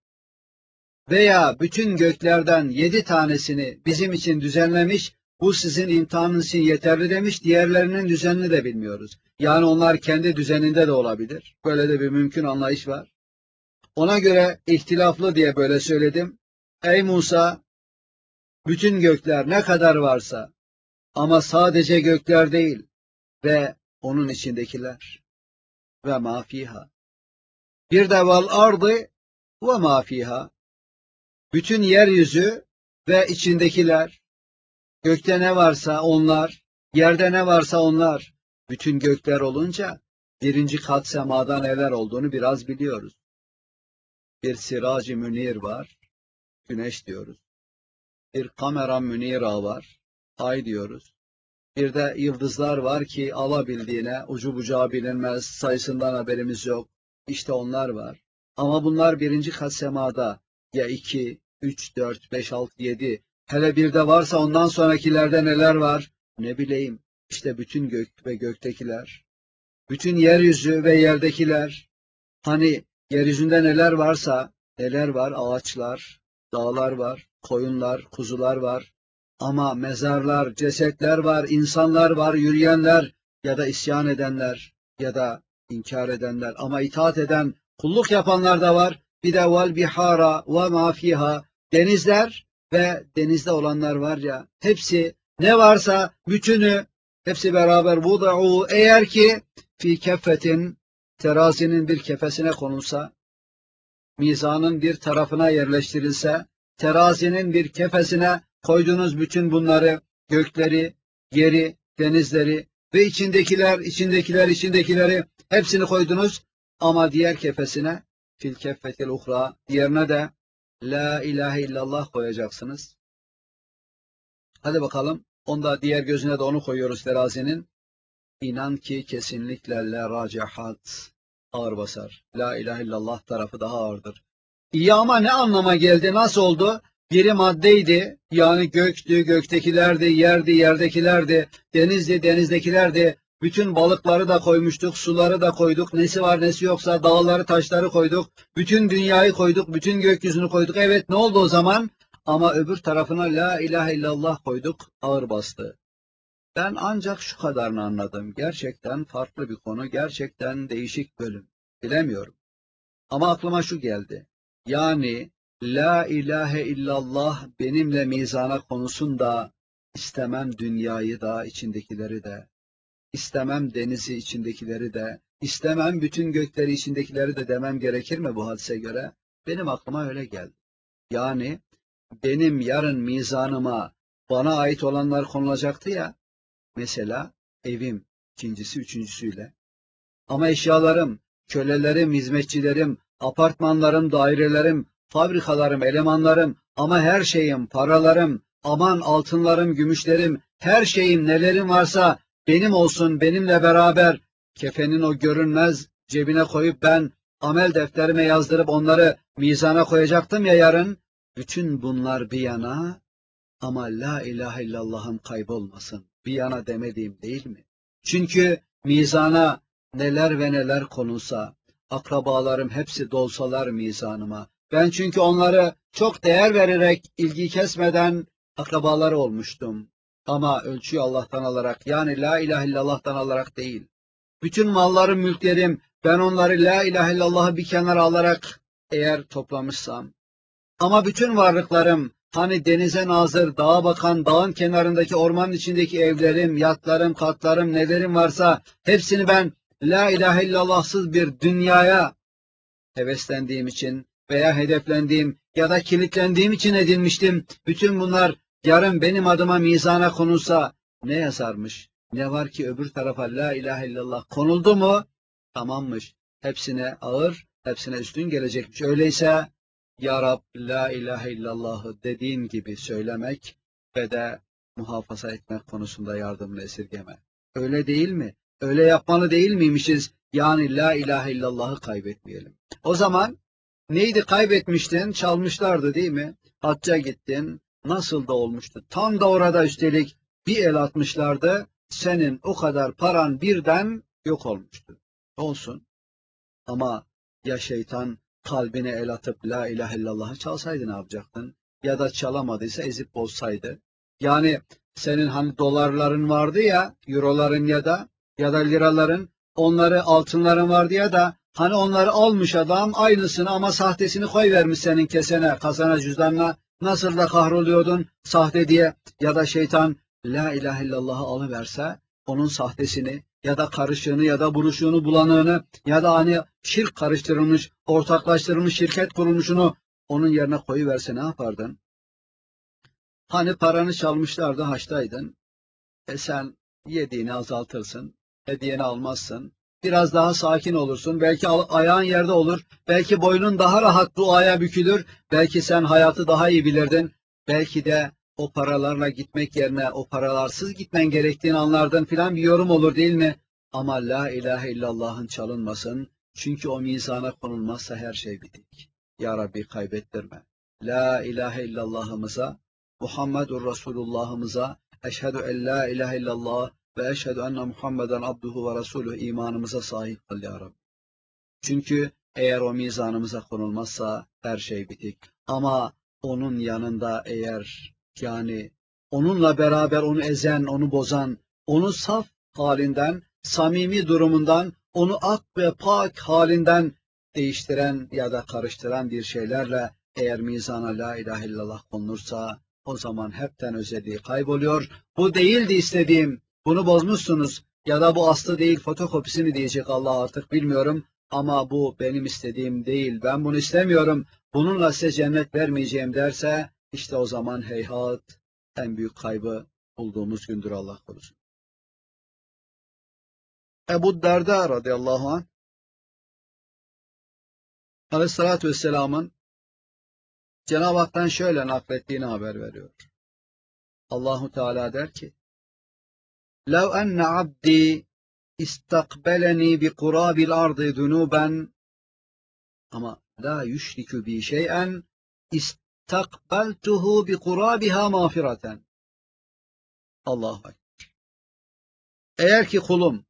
veya bütün göklerden 7 tanesini bizim için düzenlemiş, bu sizin imtihanınız için yeterli demiş, diğerlerinin düzenini de bilmiyoruz. Yani onlar kendi düzeninde de olabilir. Böyle de bir mümkün anlayış var. Ona göre ihtilaflı diye böyle söyledim. Ey Musa, bütün gökler ne kadar varsa ama sadece gökler değil ve onun içindekiler ve ma fiha. Bir de vel ardı ve ma fiha. Bütün yeryüzü ve içindekiler, gökte ne varsa onlar, yerde ne varsa onlar, bütün gökler olunca birinci kat semada neler olduğunu biraz biliyoruz. Bir sirac-ı münir var, güneş diyoruz. Bir kamera münira var, ay diyoruz. Bir de yıldızlar var ki alabildiğine ucu bucağı bilinmez, sayısından haberimiz yok. İşte onlar var. Ama bunlar birinci kat semada. Ya 2, 3, 4, 5, 6, 7. Hele bir de varsa ondan sonrakilerde neler var? Ne bileyim. İşte bütün gök ve göktekiler. Bütün yeryüzü ve yerdekiler. Hani yeryüzünde neler varsa, neler var? Ağaçlar, dağlar var, koyunlar, kuzular var. Ama mezarlar, cesetler var, insanlar var, yürüyenler ya da isyan edenler ya da inkar edenler. Ama itaat eden, kulluk yapanlar da var. Bir de vel bihara ve ma fiha, denizler ve denizde olanlar var ya, hepsi ne varsa bütünü, hepsi beraber vuda'u, eğer ki fi keffetin, terazinin bir kefesine konulsa, mizanın bir tarafına yerleştirilse, terazinin bir kefesine koyduğunuz bütün bunları, gökleri, yeri, denizleri ve içindekileri hepsini koydunuz ama diğer kefesine, fil keffetil uhra, diğerine de la ilahe illallah koyacaksınız. Hadi bakalım, onda diğer gözüne de onu koyuyoruz terazinin. İnan ki kesinlikle la racahat, ağır basar. La ilahe illallah tarafı daha ağırdır. İyi ama ne anlama geldi, nasıl oldu? Biri maddeydi, yani göktü, göktekilerdi, yerdi, yerdekilerdi, denizdi, denizdekilerdi. Bütün balıkları da koymuştuk, suları da koyduk, nesi var nesi yoksa dağları, taşları koyduk, bütün dünyayı koyduk, bütün gökyüzünü koyduk. Evet, ne oldu o zaman? Ama öbür tarafına la ilahe illallah koyduk, ağır bastı. Ben ancak şu kadarını anladım. Gerçekten farklı bir konu, gerçekten değişik bölüm. Bilemiyorum. Ama aklıma şu geldi. Yani la ilahe illallah benimle mizana konulsun da istemem dünyayı da içindekileri de, istemem denizi içindekileri de, istemem bütün gökleri içindekileri de demem gerekir mi bu hadise göre? Benim aklıma öyle geldi. Yani benim yarın mizanıma bana ait olanlar konulacaktı ya, mesela evim, ikincisi üçüncüsüyle. Ama eşyalarım, kölelerim, hizmetçilerim, apartmanlarım, dairelerim, fabrikalarım, elemanlarım, ama her şeyim, paralarım, aman altınlarım, gümüşlerim, her şeyim, nelerim varsa benim olsun, benimle beraber kefenin o görünmez cebine koyup ben amel defterime yazdırıp onları mizana koyacaktım ya yarın. Bütün bunlar bir yana, ama la ilahe illallah'ım kaybolmasın bir yana demediğim değil mi? Çünkü mizana neler ve neler konulsa, akrabalarım hepsi dolsalar mizanıma. Ben çünkü onları çok değer vererek, ilgi kesmeden akrabaları olmuştum. Ama ölçüyü Allah'tan alarak, yani la ilahe illallah'tan alarak değil. Bütün mallarım, mülklerim, ben onları la ilahe illallah'ı bir kenara alarak eğer toplamışsam, ama bütün varlıklarım, hani denize nazır, dağa bakan, dağın kenarındaki ormanın içindeki evlerim, yatlarım, katlarım, nelerim varsa hepsini ben la ilahe illallah'sız bir dünyaya heveslendiğim için veya hedeflendiğim ya da kilitlendiğim için edinmiştim. Bütün bunlar yarın benim adıma mizana konulsa ne yazarmış? Ne var ki öbür tarafa la ilahe illallah konuldu mu? Tamammış. Hepsine ağır, hepsine üstün gelecekmiş. Öyleyse ya Rab la ilahe illallahı dediğin gibi söylemek ve de muhafaza etmek konusunda yardımını esirgeme. Öyle değil mi? Öyle yapmalı değil miymişiz? Yani la ilahe illallahı kaybetmeyelim. O zaman neydi kaybetmiştin? Çalmışlardı değil mi? Hacca gittin. Nasıl da olmuştu? Tam da orada üstelik bir el atmışlardı. Senin o kadar paran birden yok olmuştu. Olsun. Ama ya şeytan kalbine el atıp la ilahe illallah'ı çalsaydı ne yapacaktın? Ya da çalamadıysa ezip bozsaydı. Yani senin hani dolarların vardı ya, euroların ya da liraların, onları altınların vardı ya da hani onları almış adam aynısını ama sahtesini koyvermiş senin kesene, kasana, cüzdanına. Nasıl da kahroluyordun sahte diye, ya da şeytan la ilahe illallah'ı alıverse onun sahtesini ya da karışığını ya da buruşuğunu bulanığını ya da hani şirk karıştırılmış, ortaklaştırılmış şirket kurulmuşunu onun yerine koyuverse ne yapardın? Hani paranı çalmışlardı, haçtaydın. Sen yediğini azaltırsın, hediyeni almazsın. Biraz daha sakin olursun. Belki ayağın yerde olur. Belki boynun daha rahat duaya bükülür. Belki sen hayatı daha iyi bilirdin. Belki de o paralarla gitmek yerine o paralarsız gitmen gerektiğini anlardın filan bir yorum olur değil mi? Ama la ilahe illallah'ın çalınmasın. Çünkü o mizana konulmazsa her şey bitik. Ya Rabbi kaybettirme. La ilahe illallah'ımıza, Muhammedur Resulullah'ımıza, eşhedü en la ilahe illallah ve eşhedü enne Muhammeden abduhu ve resuluhu imanımıza sahip kıl ya Rabbi. Çünkü eğer o mizanımıza konulmazsa her şey bitik. Ama onun yanında eğer yani onunla beraber onu ezen, onu bozan, onu saf halinden, samimi durumundan, onu ak ve pak halinden değiştiren ya da karıştıran bir şeylerle eğer mizana la ilahe illallah konulursa o zaman hepten özelliği kayboluyor. Bu değildi istediğim, bunu bozmuşsunuz ya da bu aslı değil fotokopisi mi diyecek Allah artık bilmiyorum. Ama bu benim istediğim değil, ben bunu istemiyorum, bununla size cennet vermeyeceğim derse, işte o zaman heyhat, en büyük kaybı bulduğumuz gündür Allah korusun. Ebu Derda radıyallahu anh, Aleyhisselatü Vesselam'ın Cenab-ı Hak'tan şöyle naklettiğini haber veriyor. Allahu Teala der ki, لَوْ أَنَّ عَبْدِي istakbeleni bi kurabil ardı dunuben ama la yüşrikü bi şey'en istakbeltuhu bi kurabiha mağfireten. Allahu Ekber. Eğer ki kulum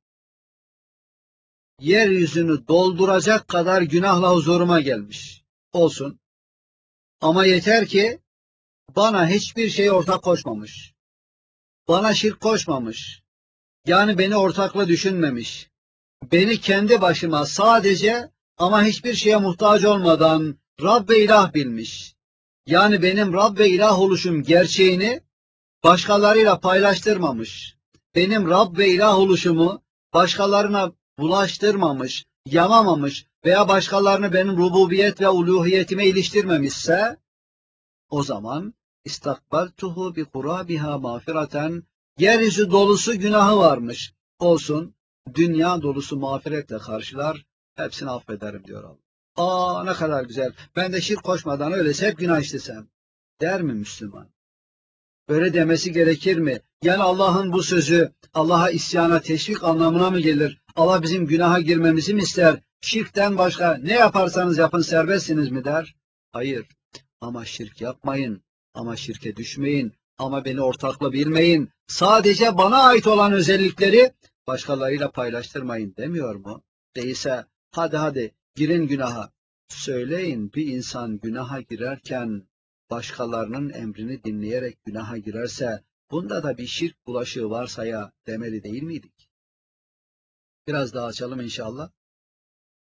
yeryüzünü dolduracak kadar günahla huzuruma gelmiş olsun ama yeter ki bana hiçbir şey ortak koşmamış, bana şirk koşmamış, yani beni ortakla düşünmemiş, beni kendi başıma sadece ama hiçbir şeye muhtaç olmadan Rab ve ilah bilmiş. Yani benim Rab ve ilah oluşum gerçeğini başkalarıyla paylaştırmamış. Benim Rab ve ilah oluşumu başkalarına bulaştırmamış, yamamamış veya başkalarını benim rububiyet ve uluhiyetime iliştirmemişse o zaman istakbaltuhu bi kurabiha mağfireten, yeryüzü dolusu günahı varmış. Olsun, dünya dolusu mağfiretle karşılar, hepsini affederim diyor Allah. Aa ne kadar güzel. Ben de şirk koşmadan öyleyse hep günah işlesem. Der mi Müslüman? Öyle demesi gerekir mi? Yani Allah'ın bu sözü Allah'a isyana teşvik anlamına mı gelir? Allah bizim günaha girmemizi mi ister? Şirkten başka ne yaparsanız yapın serbestsiniz mi der? Hayır. Ama şirk yapmayın. Ama şirke düşmeyin. Ama beni ortakla bilmeyin. Sadece bana ait olan özellikleri başkalarıyla paylaştırmayın demiyor mu? Değilse hadi girin günaha. Söyleyin bir insan günaha girerken başkalarının emrini dinleyerek günaha girerse bunda da bir şirk bulaşığı varsa ya demeli değil miydik? Biraz daha açalım inşallah.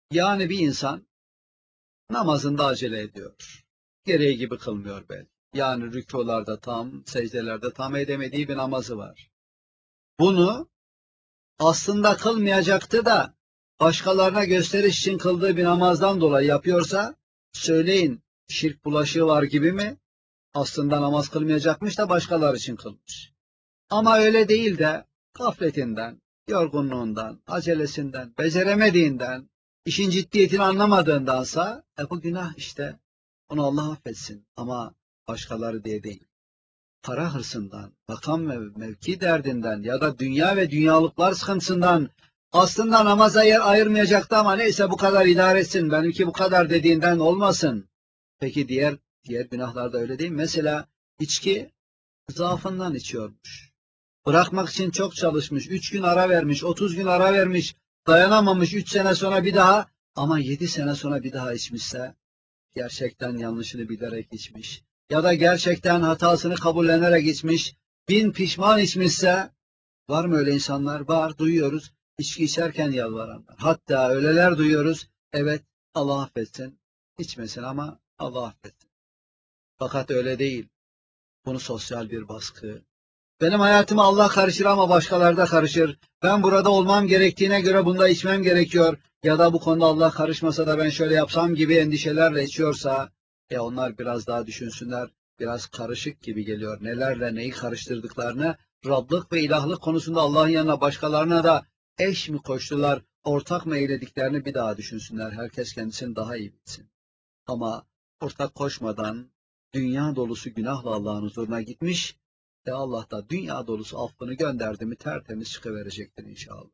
Yani bir insan namazında acele ediyor. Gereği gibi kılmıyor belki. Yani rükûlarda tam, secdelerde tam edemediği bir namazı var. Bunu aslında kılmayacaktı da başkalarına gösteriş için kıldığı bir namazdan dolayı yapıyorsa söyleyin şirk bulaşığı var gibi mi? Aslında namaz kılmayacakmış da başkaları için kılmış. Ama öyle değil de gafletinden, yorgunluğundan, acelesinden, beceremediğinden, işin ciddiyetini anlamadığındansa bu günah işte. Onu Allah affetsin ama başkaları diye değil. Para hırsından, makam ve mevki derdinden ya da dünya ve dünyalıklar sıkıntısından aslında namaza yer ayırmayacaktı ama neyse bu kadar idare etsin, benimki bu kadar dediğinden olmasın. Peki diğer günahlarda öyle değil mi? Mesela içki zaafından içiyormuş. Bırakmak için çok çalışmış, 3 gün ara vermiş, 30 gün ara vermiş, dayanamamış, 3 sene sonra bir daha ama 7 sene sonra bir daha içmişse gerçekten yanlışını bilerek içmiş ya da gerçekten hatasını kabullenerek içmiş, bin pişman içmişse var mı öyle insanlar? Var, duyuyoruz. İçki içerken yalvaranlar. Hatta öyleler duyuyoruz. Evet, Allah affetsin. İçmesin ama Allah affetsin. Fakat öyle değil. Bunu sosyal bir baskı. Benim hayatıma Allah karışır ama başkaları da karışır. Ben burada olmam gerektiğine göre bunda içmem gerekiyor. Ya da bu konuda Allah karışmasa da ben şöyle yapsam gibi endişelerle içiyorsa, onlar biraz daha düşünsünler. Biraz karışık gibi geliyor. Nelerle neyi karıştırdıklarını, Rablık ve ilahlık konusunda Allah'ın yanına başkalarına da eş mi koştular, ortak mı eylediklerini bir daha düşünsünler. Herkes kendisini daha iyi bilsin. Ama ortak koşmadan dünya dolusu günahla Allah'ın huzuruna gitmiş, Allah da dünya dolusu affını gönderdi mi tertemiz çıkıverecektir inşallah.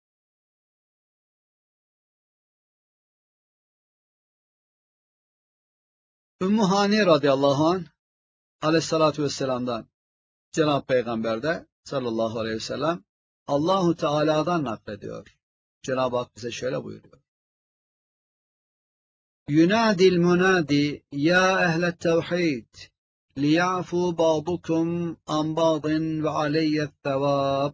Ümmü Hani radıyallahu anh aleyhissalatü vesselam'dan Cenab-ı Peygamber de sallallahu aleyhi ve sellem Allahu Teala'dan naklediyor. Cenab-ı Hak bize şöyle buyuruyor. Yunadil munadi ya ehlet tevhid liya'fu ba'dukum an ba'din ve aleyyet sevab.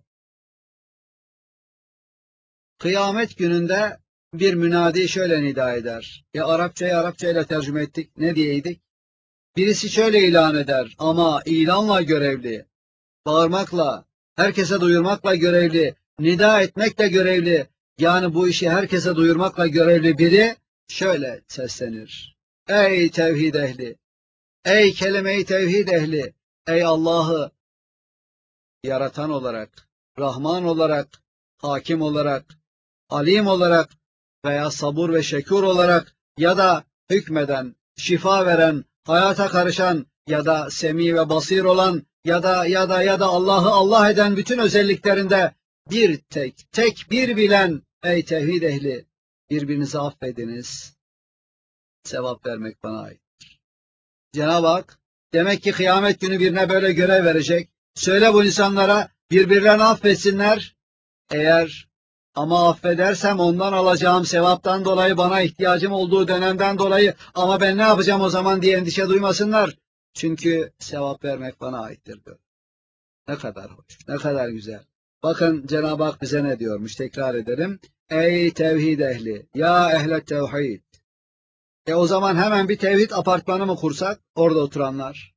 Kıyamet gününde bir münadi şöyle nida eder. Ya Arapçayı Arapça ile tercüme ettik. Ne diyeydik? Birisi şöyle ilan eder ama ilanla görevli, bağırmakla, herkese duyurmakla görevli, nida etmekle görevli, yani bu işi herkese duyurmakla görevli biri şöyle seslenir. Ey tevhid ehli, ey kelime-i tevhid ehli, ey Allah'ı yaratan olarak, Rahman olarak, Hakim olarak, Alim olarak veya sabur ve şekur olarak ya da hükmeden, şifa veren, hayata karışan ya da semi ve basir olan ya da Allah'ı Allah eden bütün özelliklerinde bir tek bir bilen ey tevhid ehli birbirinizi affediniz. Sevap vermek bana ait. Cenab-ı Hak demek ki kıyamet günü birine böyle görev verecek. Söyle bu insanlara birbirlerini affetsinler. Eğer ama affedersem ondan alacağım sevaptan dolayı bana ihtiyacım olduğu dönemden dolayı ama ben ne yapacağım o zaman diye endişe duymasınlar. Çünkü sevap vermek bana aittir diyor. Ne kadar hoş, ne kadar güzel. Bakın Cenab-ı Hak bize ne diyormuş tekrar edelim. Ey tevhid ehli, ya ehle tevhid. O zaman hemen bir tevhid apartmanı mı kursak orada oturanlar?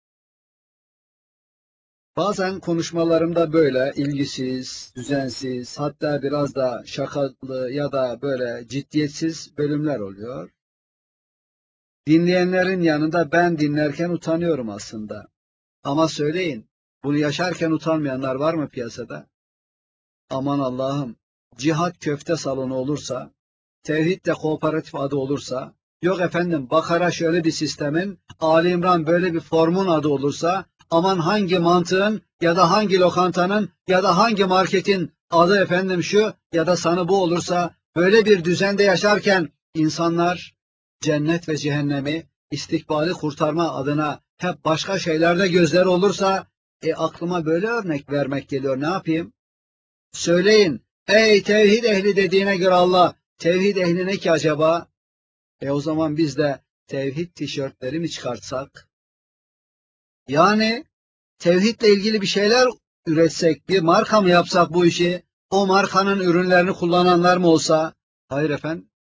Bazen konuşmalarımda böyle ilgisiz, düzensiz, hatta biraz da şakalı ya da böyle ciddiyetsiz bölümler oluyor. Dinleyenlerin yanında ben dinlerken utanıyorum aslında. Ama söyleyin, bunu yaşarken utanmayanlar var mı piyasada? Aman Allah'ım, cihat köfte salonu olursa, tevhid de kooperatif adı olursa, yok efendim Bakara şöyle bir sistemin, Ali İmran böyle bir formun adı olursa, aman hangi mantığın ya da hangi lokantanın ya da hangi marketin adı efendim şu ya da sanı bu olursa, böyle bir düzende yaşarken insanlar cennet ve cehennemi, istikbali kurtarma adına hep başka şeylerde gözleri olursa, aklıma böyle örnek vermek geliyor, ne yapayım? Söyleyin, ey tevhid ehli dediğine göre Allah, tevhid ehli ne ki acaba? O zaman biz de tevhid tişörtleri mi çıkartsak? Yani tevhidle ilgili bir şeyler üretsek, bir marka mı yapsak bu işi? O markanın ürünlerini kullananlar mı olsa? Hayır efendim.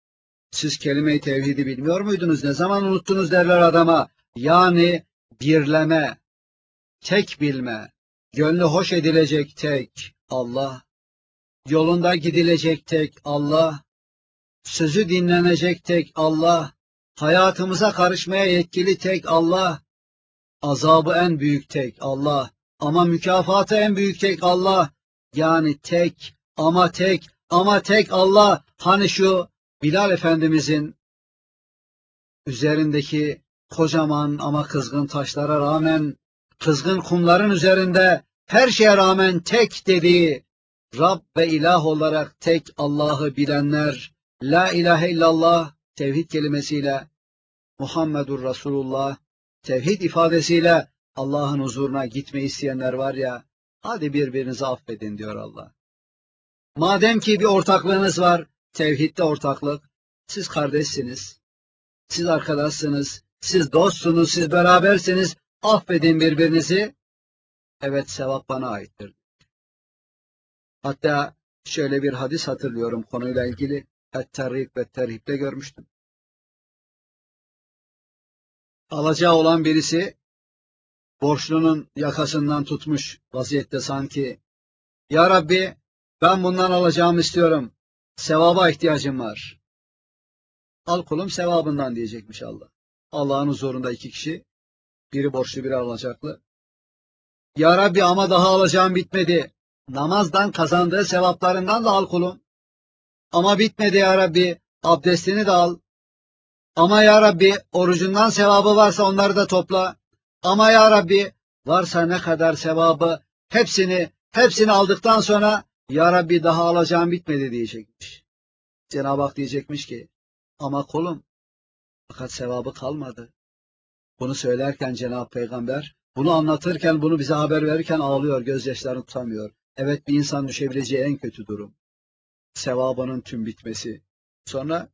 Siz kelime-i tevhidi bilmiyor muydunuz? Ne zaman unuttunuz derler adama. Yani birleme, tek bilme, gönlü hoş edilecek tek Allah, yolunda gidilecek tek Allah, sözü dinlenecek tek Allah, hayatımıza karışmaya yetkili tek Allah, azabı en büyük tek Allah, ama mükafatı en büyük tek Allah. Yani tek ama tek ama tek Allah. Hani şu Bilal Efendimizin üzerindeki kocaman ama kızgın taşlara rağmen, kızgın kumların üzerinde her şeye rağmen tek dediği, Rab ve ilah olarak tek Allah'ı bilenler, La ilahe illallah tevhid kelimesiyle, Muhammedur Resulullah tevhid ifadesiyle Allah'ın huzuruna gitmeyi isteyenler var ya, hadi birbirinizi affedin diyor Allah. Madem ki bir ortaklığınız var, tevhidde ortaklık, siz kardeşsiniz, siz arkadaşsınız, siz dostsunuz, siz berabersiniz, affedin birbirinizi. Evet, sevap bana aittir. Hatta şöyle bir hadis hatırlıyorum konuyla ilgili. Et-Terhib ve Terhib'de görmüştüm. Alacağı olan birisi borçlunun yakasından tutmuş vaziyette sanki. Ya Rabbi, ben bundan alacağımı istiyorum. Sevaba ihtiyacım var. Al kulum sevabından diyecekmiş Allah. Allah'ın huzurunda iki kişi. Biri borçlu, biri alacaklı. Ya Rabbi, ama daha alacağım bitmedi. Namazdan kazandığı sevaplarından da al kulum. Ama bitmedi ya Rabbi, abdestini de al. Ama ya Rabbi, orucundan sevabı varsa onları da topla. Ama ya Rabbi, varsa ne kadar sevabı, hepsini aldıktan sonra ya Rabbi daha alacağım bitmedi diyecekmiş. Cenab-ı Hak diyecekmiş ki, ama kulum, fakat sevabı kalmadı. Bunu söylerken Cenab-ı Peygamber, bunu anlatırken, bunu bize haber verirken ağlıyor, gözyaşlarını tutamıyor. Evet, bir insan düşebileceği en kötü durum. Sevabının tüm bitmesi. Sonra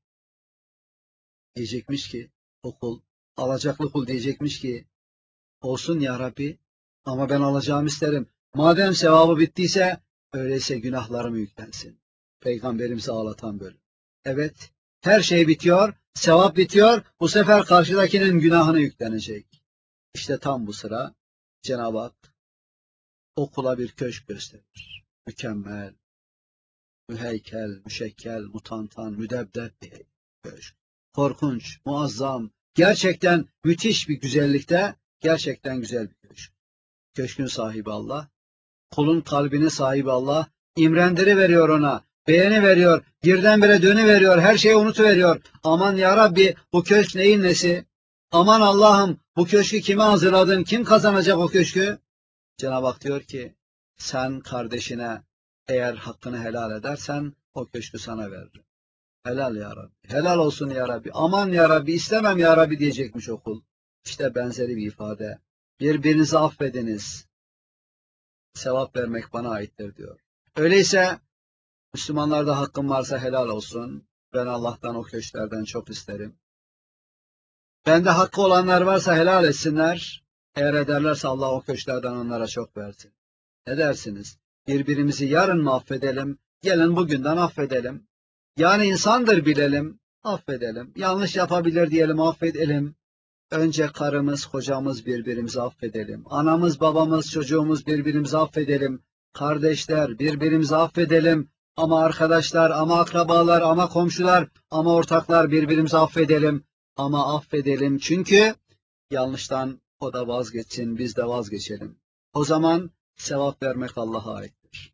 diyecekmiş ki, o kul, alacaklı kul diyecekmiş ki, olsun ya Rabbi, ama ben alacağımı isterim. Madem sevabı bittiyse, öyleyse günahlarım yüklensin. Peygamberimizi ağlatan bölüm. Evet, her şey bitiyor, sevap bitiyor, bu sefer karşıdakinin günahını yüklenecek. İşte tam bu sıra Cenab-ı Hak o kula bir köşk gösterir. Mükemmel, müheykel, müşekkel, mutantan, müdebdeb bir köşk. Korkunç, muazzam, gerçekten müthiş bir güzellikte, gerçekten güzel bir köşk. Köşkün sahibi Allah, kulun kalbinin sahibi Allah, imrendiri veriyor ona, beğeni veriyor, birdenbire dönüveriyor, her şeyi unutuveriyor. Aman ya Rabbi, bu köşk neyin nesi? Aman Allah'ım, bu köşkü kime hazırladın, kim kazanacak o köşkü? Cenab-ı Hak diyor ki, sen kardeşine eğer hakkını helal edersen, o köşkü sana veririm. Helal ya Rabbi, helal olsun ya Rabbi, aman ya Rabbi, istemem ya Rabbi diyecekmiş o kul. İşte benzeri bir ifade. Birbirinizi affediniz. Sevap vermek bana aittir diyor. Öyleyse Müslümanlarda hakkım varsa helal olsun. Ben Allah'tan o köşklerden çok isterim. Bende hakkı olanlar varsa helal etsinler. Eğer ederlerse Allah o köşklerden onlara çok versin. Ne dersiniz? Birbirimizi yarın mı affedelim? Gelin bugünden affedelim. Yani insandır bilelim, affedelim. Yanlış yapabilir diyelim, affedelim. Önce karımız, kocamız birbirimizi affedelim. Anamız, babamız, çocuğumuz birbirimizi affedelim. Kardeşler birbirimizi affedelim. Ama arkadaşlar, ama akrabalar, ama komşular, ama ortaklar birbirimizi affedelim. Ama affedelim çünkü yanlıştan o da vazgeçsin, biz de vazgeçelim. O zaman sevap vermek Allah'a aittir.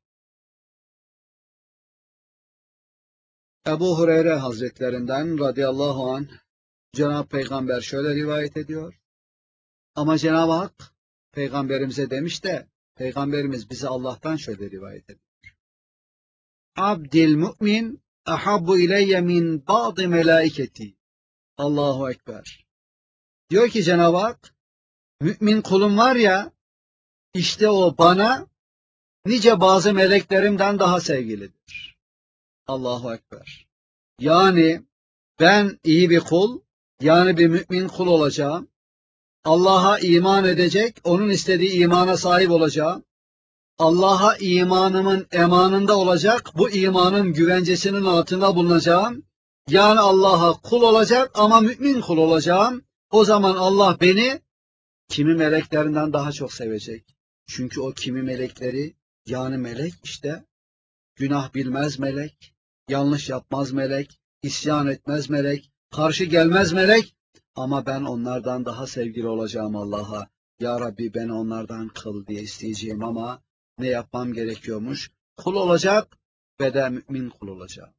Ebu Hureyre Hazretlerinden radıyallahu anh Cenab-ı Peygamber şöyle rivayet ediyor. Ama Cenab-ı Hak Peygamberimize demiş de Peygamberimiz bize Allah'tan şöyle rivayet ediyor. Abdil mümin ahabbu ileyye min ba'di melaiketi. Allahu Ekber. Diyor ki Cenab-ı Hak, mümin kulum var ya, işte o bana nice bazı meleklerimden daha sevgilidir. Allahu Ekber. Yani ben iyi bir kul, yani bir mümin kul olacağım. Allah'a iman edecek, onun istediği imana sahip olacağım. Allah'a imanımın emanında olacak, bu imanın güvencesinin altında bulunacağım. Yani Allah'a kul olacak ama mümin kul olacağım. O zaman Allah beni kimi meleklerinden daha çok sevecek. Çünkü o kimi melekleri, yani melek işte, günah bilmez melek, yanlış yapmaz melek, isyan etmez melek, karşı gelmez melek. Ama ben onlardan daha sevgili olacağım Allah'a. Ya Rabbi beni onlardan kıl diye isteyeceğim ama ne yapmam gerekiyormuş? Kul olacak ve de mümin kul olacağım.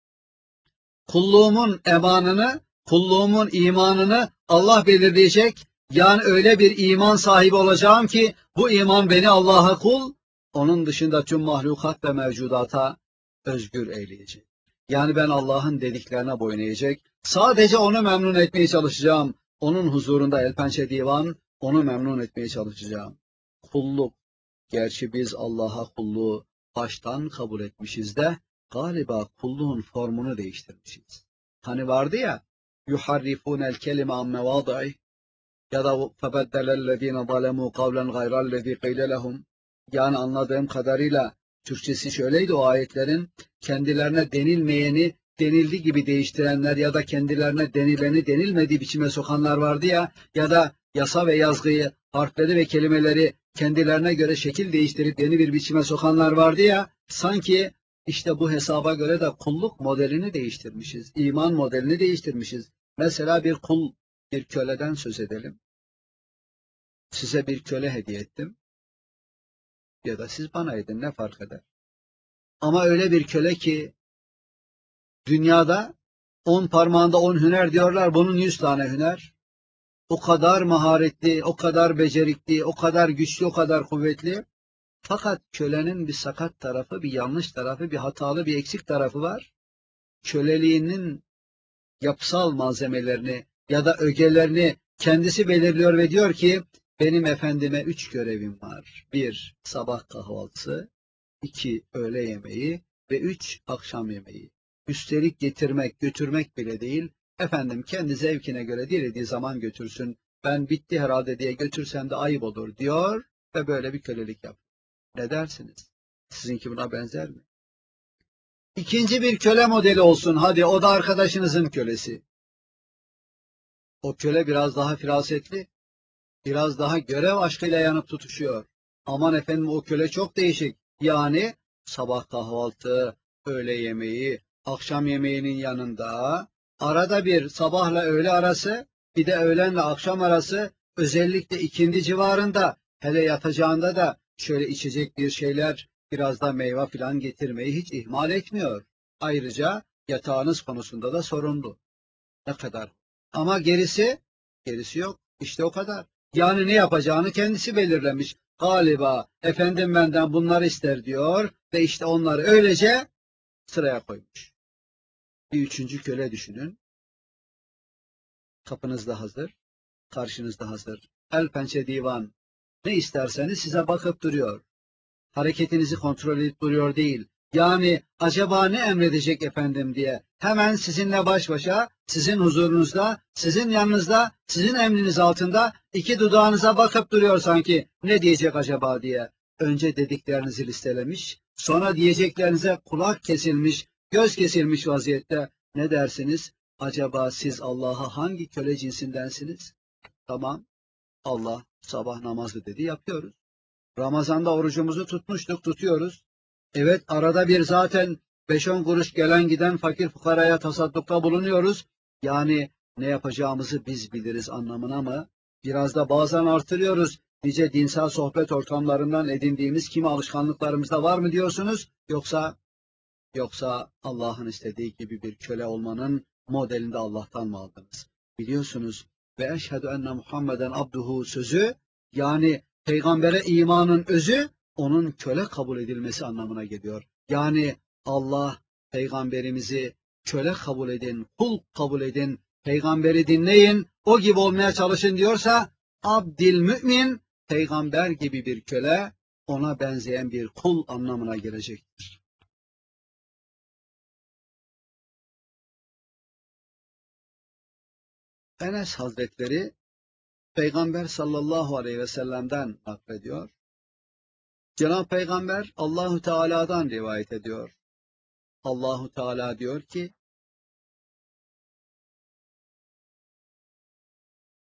Kulluğumun emanını, kulluğumun imanını Allah belirleyecek. Yani öyle bir iman sahibi olacağım ki bu iman beni Allah'a kul, onun dışında tüm mahlukat ve mevcudata özgür eyleyecek. Yani ben Allah'ın dediklerine boyun eğecek. Sadece onu memnun etmeye çalışacağım. Onun huzurunda el pençe divan, onu memnun etmeye çalışacağım. Kulluk. Gerçi biz Allah'a kulluğu baştan kabul etmişiz de galiba kulluğun formunu değiştirmişiz. Hani vardı ya yuharrifûnel kelime an mevâdi'i ya da febeddele'llezîne zalemû kavlen gayrellezî qîle lehum. Yani anladığım kadarıyla Türkçesi şöyleydi o ayetlerin, kendilerine denilmeyeni denildiği gibi değiştirenler ya da kendilerine denileni denilmediği biçime sokanlar vardı ya, ya da yasa ve yazgıyı, harfleri ve kelimeleri kendilerine göre şekil değiştirip yeni bir biçime sokanlar vardı ya, sanki işte bu hesaba göre de kulluk modelini değiştirmişiz, iman modelini değiştirmişiz. Mesela bir kul, bir köleden söz edelim. Size bir köle hediye ettim ya da siz bana edin, ne fark eder? Ama öyle bir köle ki dünyada 10 parmağında 10 hüner diyorlar, bunun 100 tane hüner. O kadar maharetli, o kadar becerikli, o kadar güçlü, o kadar kuvvetli. Fakat kölenin bir sakat tarafı, bir yanlış tarafı, bir hatalı, bir eksik tarafı var. Köleliğinin yapısal malzemelerini ya da ögelerini kendisi belirliyor ve diyor ki benim efendime 3 görevim var. 1. Sabah kahvaltısı, 2. Öğle yemeği ve 3. Akşam yemeği. Üstelik getirmek, götürmek bile değil, efendim kendi zevkine göre dilediği zaman götürsün. Ben bitti herhalde diye götürsem de ayıp olur diyor ve böyle bir kölelik yap. Ne dersiniz? Sizinki buna benzer mi? İkinci bir köle modeli olsun. Hadi o da arkadaşınızın kölesi. O köle biraz daha firasetli, biraz daha görev aşkıyla yanıp tutuşuyor. Aman efendim o köle çok değişik. Yani sabah kahvaltı, öğle yemeği, akşam yemeğinin yanında, arada bir sabahla öğle arası, bir de öğlenle akşam arası, özellikle ikindi civarında, hele yatacağında da şöyle içecek bir şeyler, biraz da meyve filan getirmeyi hiç ihmal etmiyor. Ayrıca yatağınız konusunda da sorumlu. Ne kadar? Ama gerisi yok. İşte o kadar. Yani ne yapacağını kendisi belirlemiş. Galiba efendim benden bunları ister diyor ve işte onları öylece sıraya koymuş. Bir üçüncü köle düşünün. Kapınızda hazır, karşınızda hazır. El pençe divan. Ne isterseniz size bakıp duruyor. Hareketinizi kontrol edip duruyor değil. Yani acaba ne emredecek efendim diye hemen sizinle baş başa, sizin huzurunuzda, sizin yanınızda, sizin emriniz altında iki dudağınıza bakıp duruyor sanki ne diyecek acaba diye. Önce dediklerinizi listelemiş, sonra diyeceklerinize kulak kesilmiş, göz kesilmiş vaziyette. Ne dersiniz? Acaba siz Allah'a hangi köle cinsindensiniz? Tamam, Allah sabah namazı dedi, yapıyoruz. Ramazan'da orucumuzu tutmuştuk, tutuyoruz. Evet, arada bir zaten 5-10 kuruş gelen giden fakir fukaraya tasaddukta bulunuyoruz. Yani ne yapacağımızı biz biliriz anlamına mı? Biraz da bazen artırıyoruz. Nice dinsel sohbet ortamlarından edindiğimiz kimi alışkanlıklarımızda var mı diyorsunuz? Yoksa Allah'ın istediği gibi bir köle olmanın modelinde Allah'tan mı aldınız? Biliyorsunuz ve eşhedü enne Muhammeden abduhu sözü, yani peygambere imanın özü onun köle kabul edilmesi anlamına geliyor. Yani Allah peygamberimizi köle kabul edin, kul kabul edin, peygamberi dinleyin, o gibi olmaya çalışın diyorsa abdil mümin, peygamber gibi bir köle, ona benzeyen bir kul anlamına gelecektir. Enes Hazretleri Peygamber sallallahu aleyhi ve sellem'den naklediyor. Cenab-ı Peygamber Allahu Teala'dan rivayet ediyor. Allahu Teala diyor ki: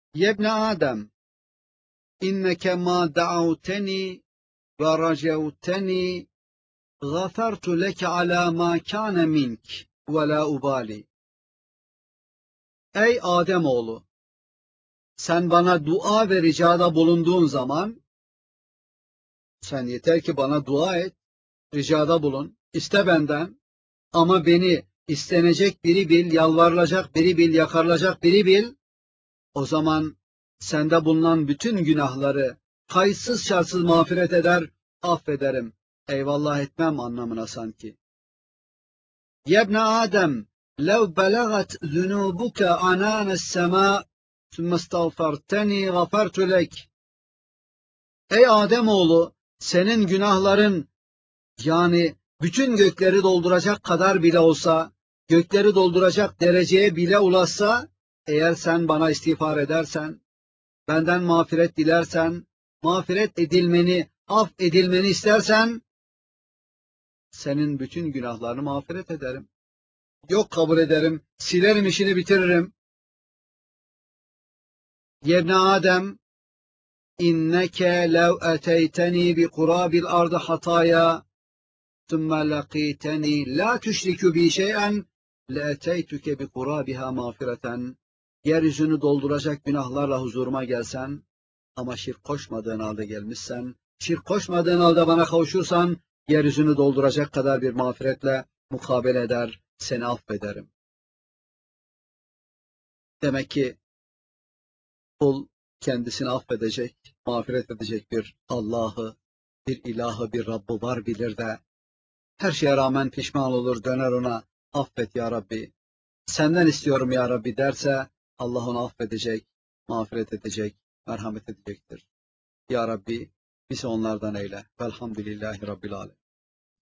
Yebne Adem, inneke ma da'avteni ve racevteni gafertu leke ala ma kâne mink ve la ubali. Ey Ademoğlu, sen bana dua ve ricada bulunduğun zaman, sen yeter ki bana dua et, ricada bulun, iste benden, ama beni istenecek biri bil, yalvarılacak biri bil, yakarılacak biri bil, o zaman sende bulunan bütün günahları kayıtsız şartsız mağfiret eder, affederim. Eyvallah etmem anlamına sanki. Yebne Adem, lev belagat zunubuke ananes sema, sümme estağferteni gafertu lek. Ey Ademoğlu, senin günahların, yani bütün gökleri dolduracak kadar bile olsa, gökleri dolduracak dereceye bile ulaşsa, eğer sen bana istiğfar edersen, benden mağfiret dilersen, mağfiret edilmeni, af edilmeni istersen, senin bütün günahlarını mağfiret ederim. Yok kabul ederim, silerim, işini bitiririm. Yebne Adem, inneke lev eteyteni bi kurabil ardı hataya, ثُمَّ لَقِيتَنِي لَا تُشْرِكُ بِي شَيْئًا لَاَتَيْتُكَ بِقُرَابِهَا مَغْفِرَةً. Yeryüzünü dolduracak günahlarla huzuruma gelsen, ama şirk koşmadığın halde gelmişsen, şirk koşmadığın halde bana kavuşursan, yeryüzünü dolduracak kadar bir mağfiretle mukabele eder, seni affederim. Demek ki kul kendisini affedecek, mağfiret edecek bir Allah'ı, bir ilahı, bir Rabb'ı var bilir de, her şeye rağmen pişman olur, döner ona, affet ya Rabbi, senden istiyorum ya Rabbi derse, Allah onu affedecek, mağfiret edecek, merhamet edecektir. Ya Rabbi, bizi onlardan eyle. Velhamdülillahi Rabbil Alemin.